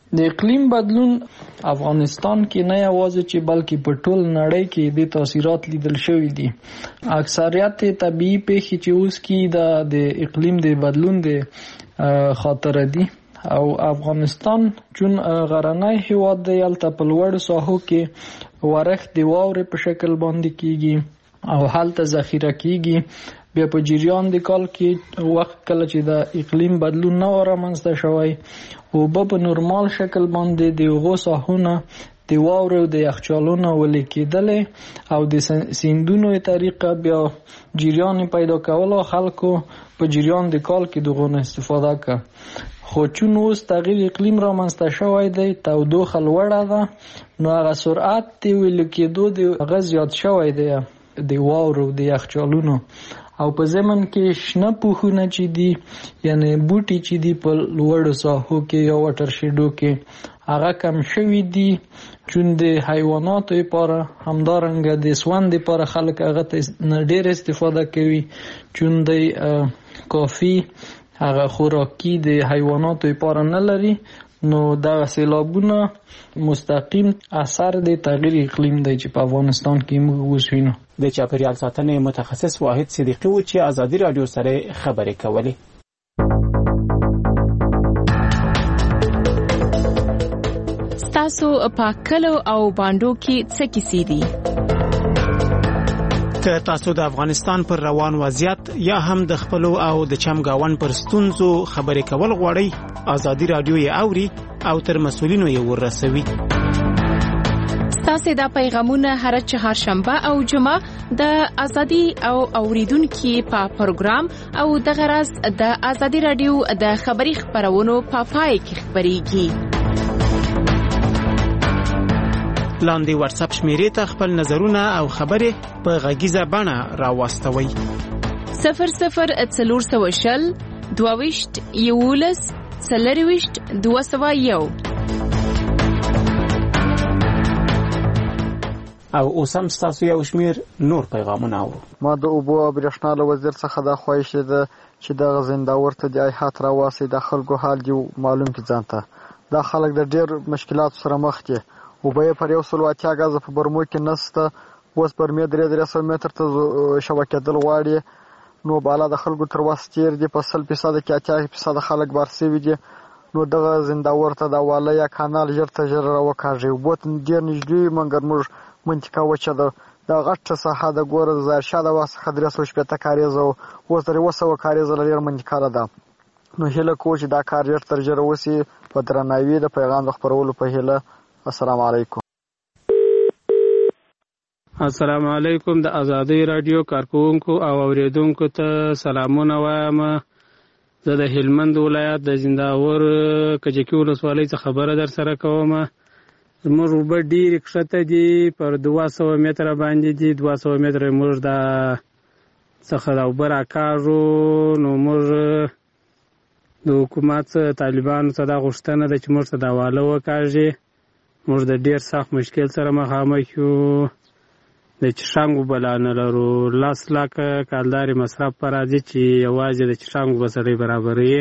د اقلیم بدلون افغانستان کې نه یوازې چې بلکې په ټول نړۍ کې د تاثیرات لیدل شوي دي. اکثریت طبیعي پیښې چې اوس کې د اقلیم د بدلون د خاطر دي او افغانستان چون غرنی هیواد دی هلته په لوړو ساحو کې ورښت د واورې په شکل باندې کیږي او هلته ذخیره کیږي. بیا په جریان د کال کې وخت کله چې د اقلیم بدلون نه و رامنځته شوی اوبه په نورمال شکل باندې د هغو ساحونه د واورې او د یخچالونو ولې کېدلې او د سیندونو طریقه بیا جریان پیدا کول او خلکو په جریان د کال کې دغه استفاده کړه. خو چون اوس تغییر اقلیم رامنځته شوی دی تودوخه لوړه ده نو هغه سرعت د ویلې کېدو د هغه زیات شوی دی د واورو د یخچالونو او په زمن کې شنه پوښونه چې دي یعنی بوټي چې دي په لوړو ساحو کې یا واټر شیډو کې هغه کم شوي دي چون د حیواناتو لپاره همدارنګه د سوند لپاره خلک هغه ته ډېر استفاده کوي چون د کافي هغه خوراکي د حیواناتو لپاره نه لري نو دا سیلابونه مستقیم اثر د تغییر اقلیم دی چې په افغانستان کې موږ اوس وینو. د چاپیریال ساتنې متخصص واحد صدیقي و چې ازادي رادیو سره خبرې کولې. ستاسو په کلو او باندو کې څه کیسې دي؟ که تاسو د افغانستان پر روان وضعیت یا هم د خپلو او د چمګاون پر ستونزو خبرې کول غواړئ ازادي رادیو یې اوري او تر مسؤلینو یې ورسوي. تاسو دا پیغامونه هر چهارشنبه او جمعه د ازادي او اوریدونکو په پروګرام او د غرض د ازادي رادیو د خبري خبرونو په پای کې خبريږي. لاندې واتس اپ شمیرې ته خپل نظرونه او خبرې په غږیزه بڼه راوستوي. صفر صفر څلور سوه شل دوه ویشت یولس څلور ویشت دوه سوه یو. او اوسم ستاسو یو شمیر نور پیغامونه اورو. ما د اوبو او برېښنا له وزیر څخه دا خواهش ده چې دغه زنداور ته د ایحات راواسي د خلکو حال دی معلوم کی ځانته. دا خلک د ډېر مشکلات سره مخ دي. اوبه پر یو سل واتیا غاز په برمو کې نسته اوس پر مې درې درې سو متر ته شبکېدل غواړي نو بالا د خلکو تر وس تیر دي په سل فیصد کې اتیا فیصد خلک بارسوي دي نو دغه زنداور ته د واله یا کانال ژر ته ژر راوکاږي. بوت ډېر نږدې منګر موږ منطقه وچه ده د غټه ساحه د ګوره د ظاهرشاه د واسه درې سوه شپېته کاریزه اوس درې اووه سوه کاریزه لري منطقه ده نو هیله کوو چې دا کار ژر تر ژره وسي په درناوي د پیغام د خپرولو په هیله. السلام علیکم. السلام علیکم. د ازادي رادیو کارکونکو او اوریدونکو ته سلامونه وایم. زه د هلمند ولایت د زنداور کجکی ولسوالۍ څخه خبره در سره کوم. زموږ اوبه ډېرې کښته دي پر دوه سوه متره باندې دي دوه سوه متره موږ د څخه د اوبه راکاږو نو موږ د حکومت طالبانو ته دا غوښتنه ده چې موږ ته دا واله وکاږي. موږ د ډېر سخت مشکل سره مخامخ یو د چشانګ اوبه لا نه لرو. لس لاکه کالدارې مصرف په راځي چې یوازې د چشانګ اوبه سړی برابروي.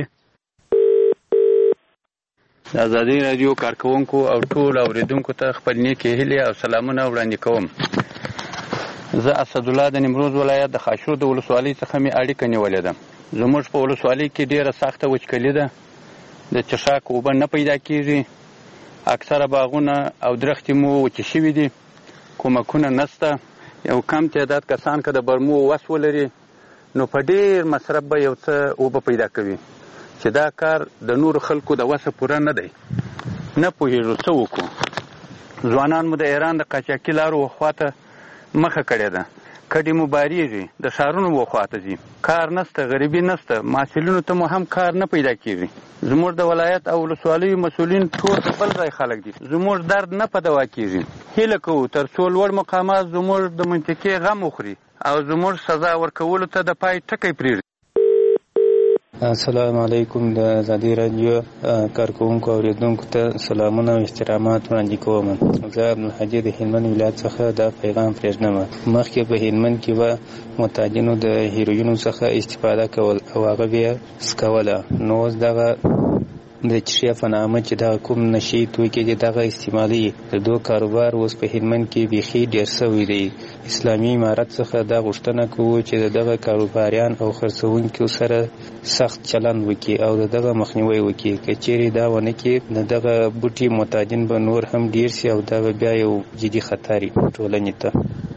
د ازادي رادیو کارکونکو او ټول اوریدونکو ته خپل نیکې هیلې او سلامونه وړاندې کوم. زه اسدالله د نیمروز ولایت د خاشرود ولسوالۍ څخه مې اړیکه نیولې ده. زموږ په ولسوالۍ کې ډېره سخته وچکلي ده. د چشاک اوبه نه پیدا کېږي. اکثره باغونه او درختې مو وچې شوي دي. کومکونه نسته. یو کم تعداد کسان که د برمو وس ولري نو په ډېر مصرف به یو څه اوبه پیدا کوي چې دا کار د نورو خلکو د وسه پوره نه دی. نه پوهېږو څه وکړو. ځوانان مو د ایران د قاچاقي لارو خواته مخه کړې ده. کډې مو بارېږي. د ښارونو وخواته ځي. کار نسته. غریبي نسته. محصلینو ته مو هم کار نه پیدا کېږي. زموږ د ولایت او ولسوالیو مسؤلین ټول د بل ځای خلک دي. زموږ درد نه په دوا کېږي. هیله کوو تر څو لوړ مقامات زموږ د منطقې غم وخوري او زموږ سزا ورکولو ته د پای ټکی پرېږدي. السلام علیکم. د ازادي رادیو کارکونکو اوریدونکو ته سلامونه او احترامات وړاندې کوم. زه عبدالحجي د هلمند ولایت څخه دا پیغام پرېږدم. مخکې په هلمند کې به معتادینو د هیروینو څخه استفاده کول او هغه بیا څکوله. نو اوس دغه د چشیا په نامه چې دغه کوم نشي توکي دي دغه استعمالي د دوه کاروبار اوس په هلمند کې بیخي ډېر سوی دی. اسلامي امارت څخه دا غوښتنه کوو چې دغه کاروباریان او خرڅوونکو سره سخت چلند وکړي او دغه مخنیوي وکړي. که چیرې دا ونه کړي نو دغه بوټي معتادین به نور هم ډېر شي او دا به بیا یو جدي خطر وي ټولنې ته.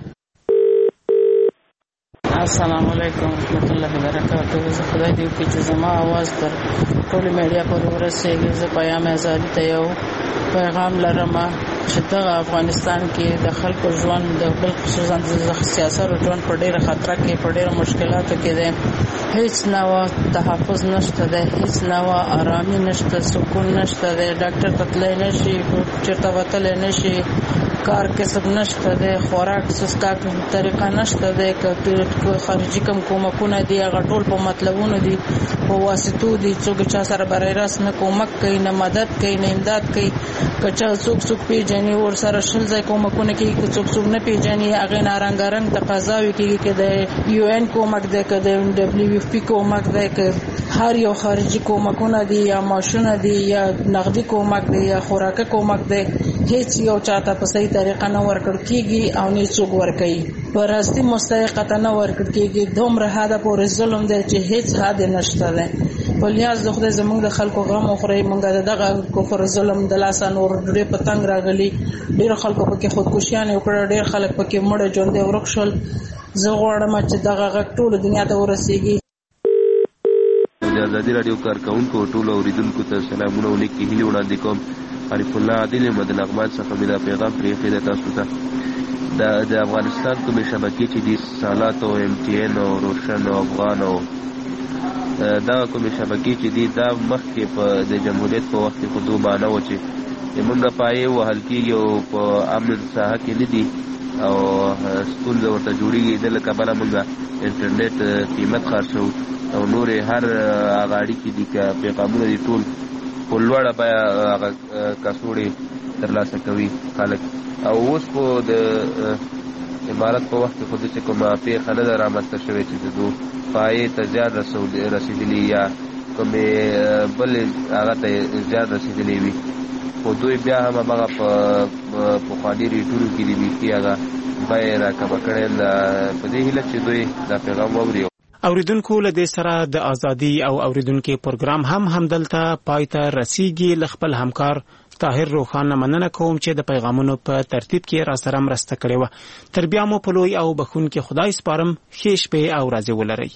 السلام علیکم ورحمۃ اللہ وبرکاتہ. زه خدای دې وکړي چې زما اواز تر ټولې میډیا پورې ورسېږي. زه پیام ازادي ته یو پیغام لرم چې دغه افغانستان کې د خلکو ژوند د بل خصوصا د سیاست ژوند په ډېره خطر کې په ډېره مشکلاتو کې دی. هیڅ نوع تحفظ نشته دی، هیڅ نوع آرامي نشته، سکون نشته دی. ډاکټر ته تللی نشي، چېرته وتلی نشي، کار کسب نشته دی، خوراک څښاک طریقه نشته دی. که خارجي کوم کومکونه دي هغه ټول په مطلبونو دي، په واسطو دي. څوک چا سره برای راست نه کومک کوي، نه مدد کوي، نه امداد کوي. که چا څوک څوک پیژني ور سره شل ځای کومکونه کوي، که څوک څوک نه پیژني هغې نه رنګارنګ تقاضاوې کېږي که د یو این کومک دی، که د ډبلیو ایف پي کومک دی، که هر یو خارجي کومکونه دي یا معاشونه دي یا نغدي کومک دی یا خوراکه کومک دی. هیڅ یو چاته په صحیح طریقه نه ورکړ کېږي او نه څوک ورکوي. په راستي مستحقته نه ورکړ کېږي. دومره حده پورې ظلم دی چې هیڅ حد نشته دی. په لیاز د خدای زموږ د خلکو غم وخورئ. موږ د دغه کفر ظلم د لاسه نور ډېر په تنګ راغلي. ډېرو خلکو پکې خودکشیانې وکړه، ډېر خلک پکې مړه ژوندي ورک شول. زه غواړم چې دغه غږ ټولو دنیا ته ورسېږي. د ازادي راډیو کارکوونکو ټولو اورېدونکو ته سلامونه او نیکې هیلې وړاندې کوم. عارف الله عادل یم د لغمان څخه مې دا پیغام پرېښی دی تاسو ته. د افغانستان کومې شبکې چې دي سالات او ایم ټي این او روشن او افغان او دغه کومې شبکې چې دي دا مخکې په د جمهوریت په وخت کې خو دو بانه و چې زمونږ پایې وهل کېږي او په امن ساحه کې نه دي او ستونزه ورته جوړېږي. د له کبله مونږ انټرنیټ قیمت خرڅوو او نورې هر هغه اړیکې دي که پیغامونه دي ټول په لوړه بیه هغه کڅوړې ترلاسه کوي خلک. او اوس خو د امارت په وخت کې خو داسې کومه پېښه نه ده رامنځته شوې چې د دو پایې ته زیان رسېدلي یا کومې بلې هغه ته زیان رسېدلی وي. خو دوی بیا هم همغه په پخواني ریټونو کې دي بیخي هغه بیې راکمه کړې ده. په دې هیله چې دوی دا پیغام واوري. اوریدونکو له دې سره د ازادي او اوریدونکو پروګرام هم همدلته پای ته رسیږي. له خپل همکار طاهر روخان مننه کوم چې د پیغامونو په ترتیب کې را سره مرسته کړې وه. تر بیا مو په لوی او بخښونکي خدای سپارم. ښې شپې او ورځې ولرئ.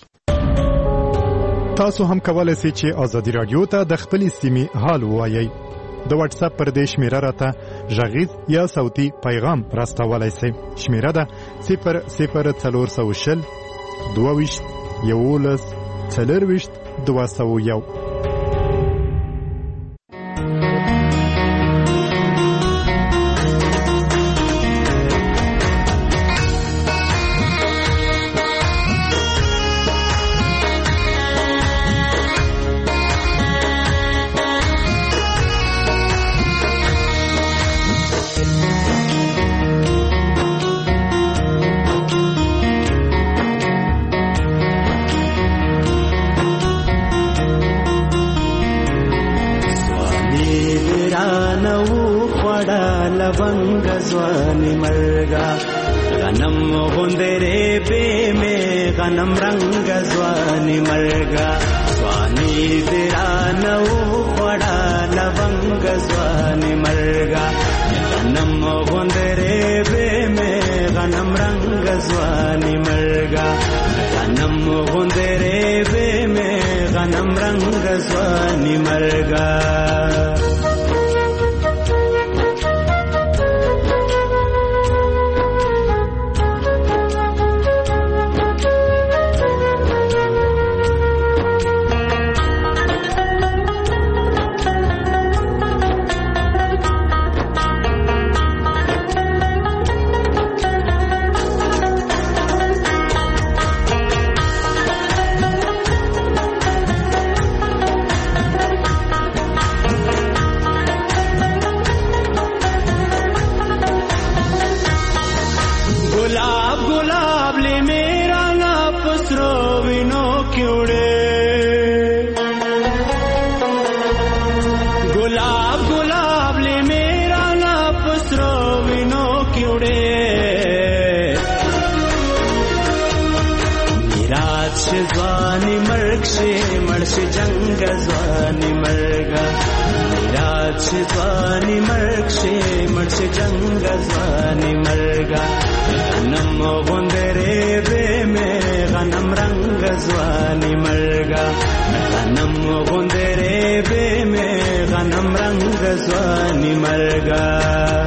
تاسو هم کولی شئ چې ازادي راډیو ته د خپلې سیمې حال ووایئ. د واتس اپ پر دې شمیره راته غږیز یا صوتي پیغام راستولی شئ. شمیره ده صفر صفر څلور سوه شل دوه ویشت یولس څلرویشت دوه سوه یو. गुलाब गुलाब ले मेरा ना पसरो विनो क्योड़े मिराज से ज़वानी मर्ग से मर्श जंग ज़वानी मर्गा मिराज से ज़वानी मर्ग से मर्श जंग ज़वानी मर्गा गनम गुंदरे बे में गनम रंग ज़वानी मर्गा गनम गुंदरे बे में गनम रंग ज़वानी मर्गा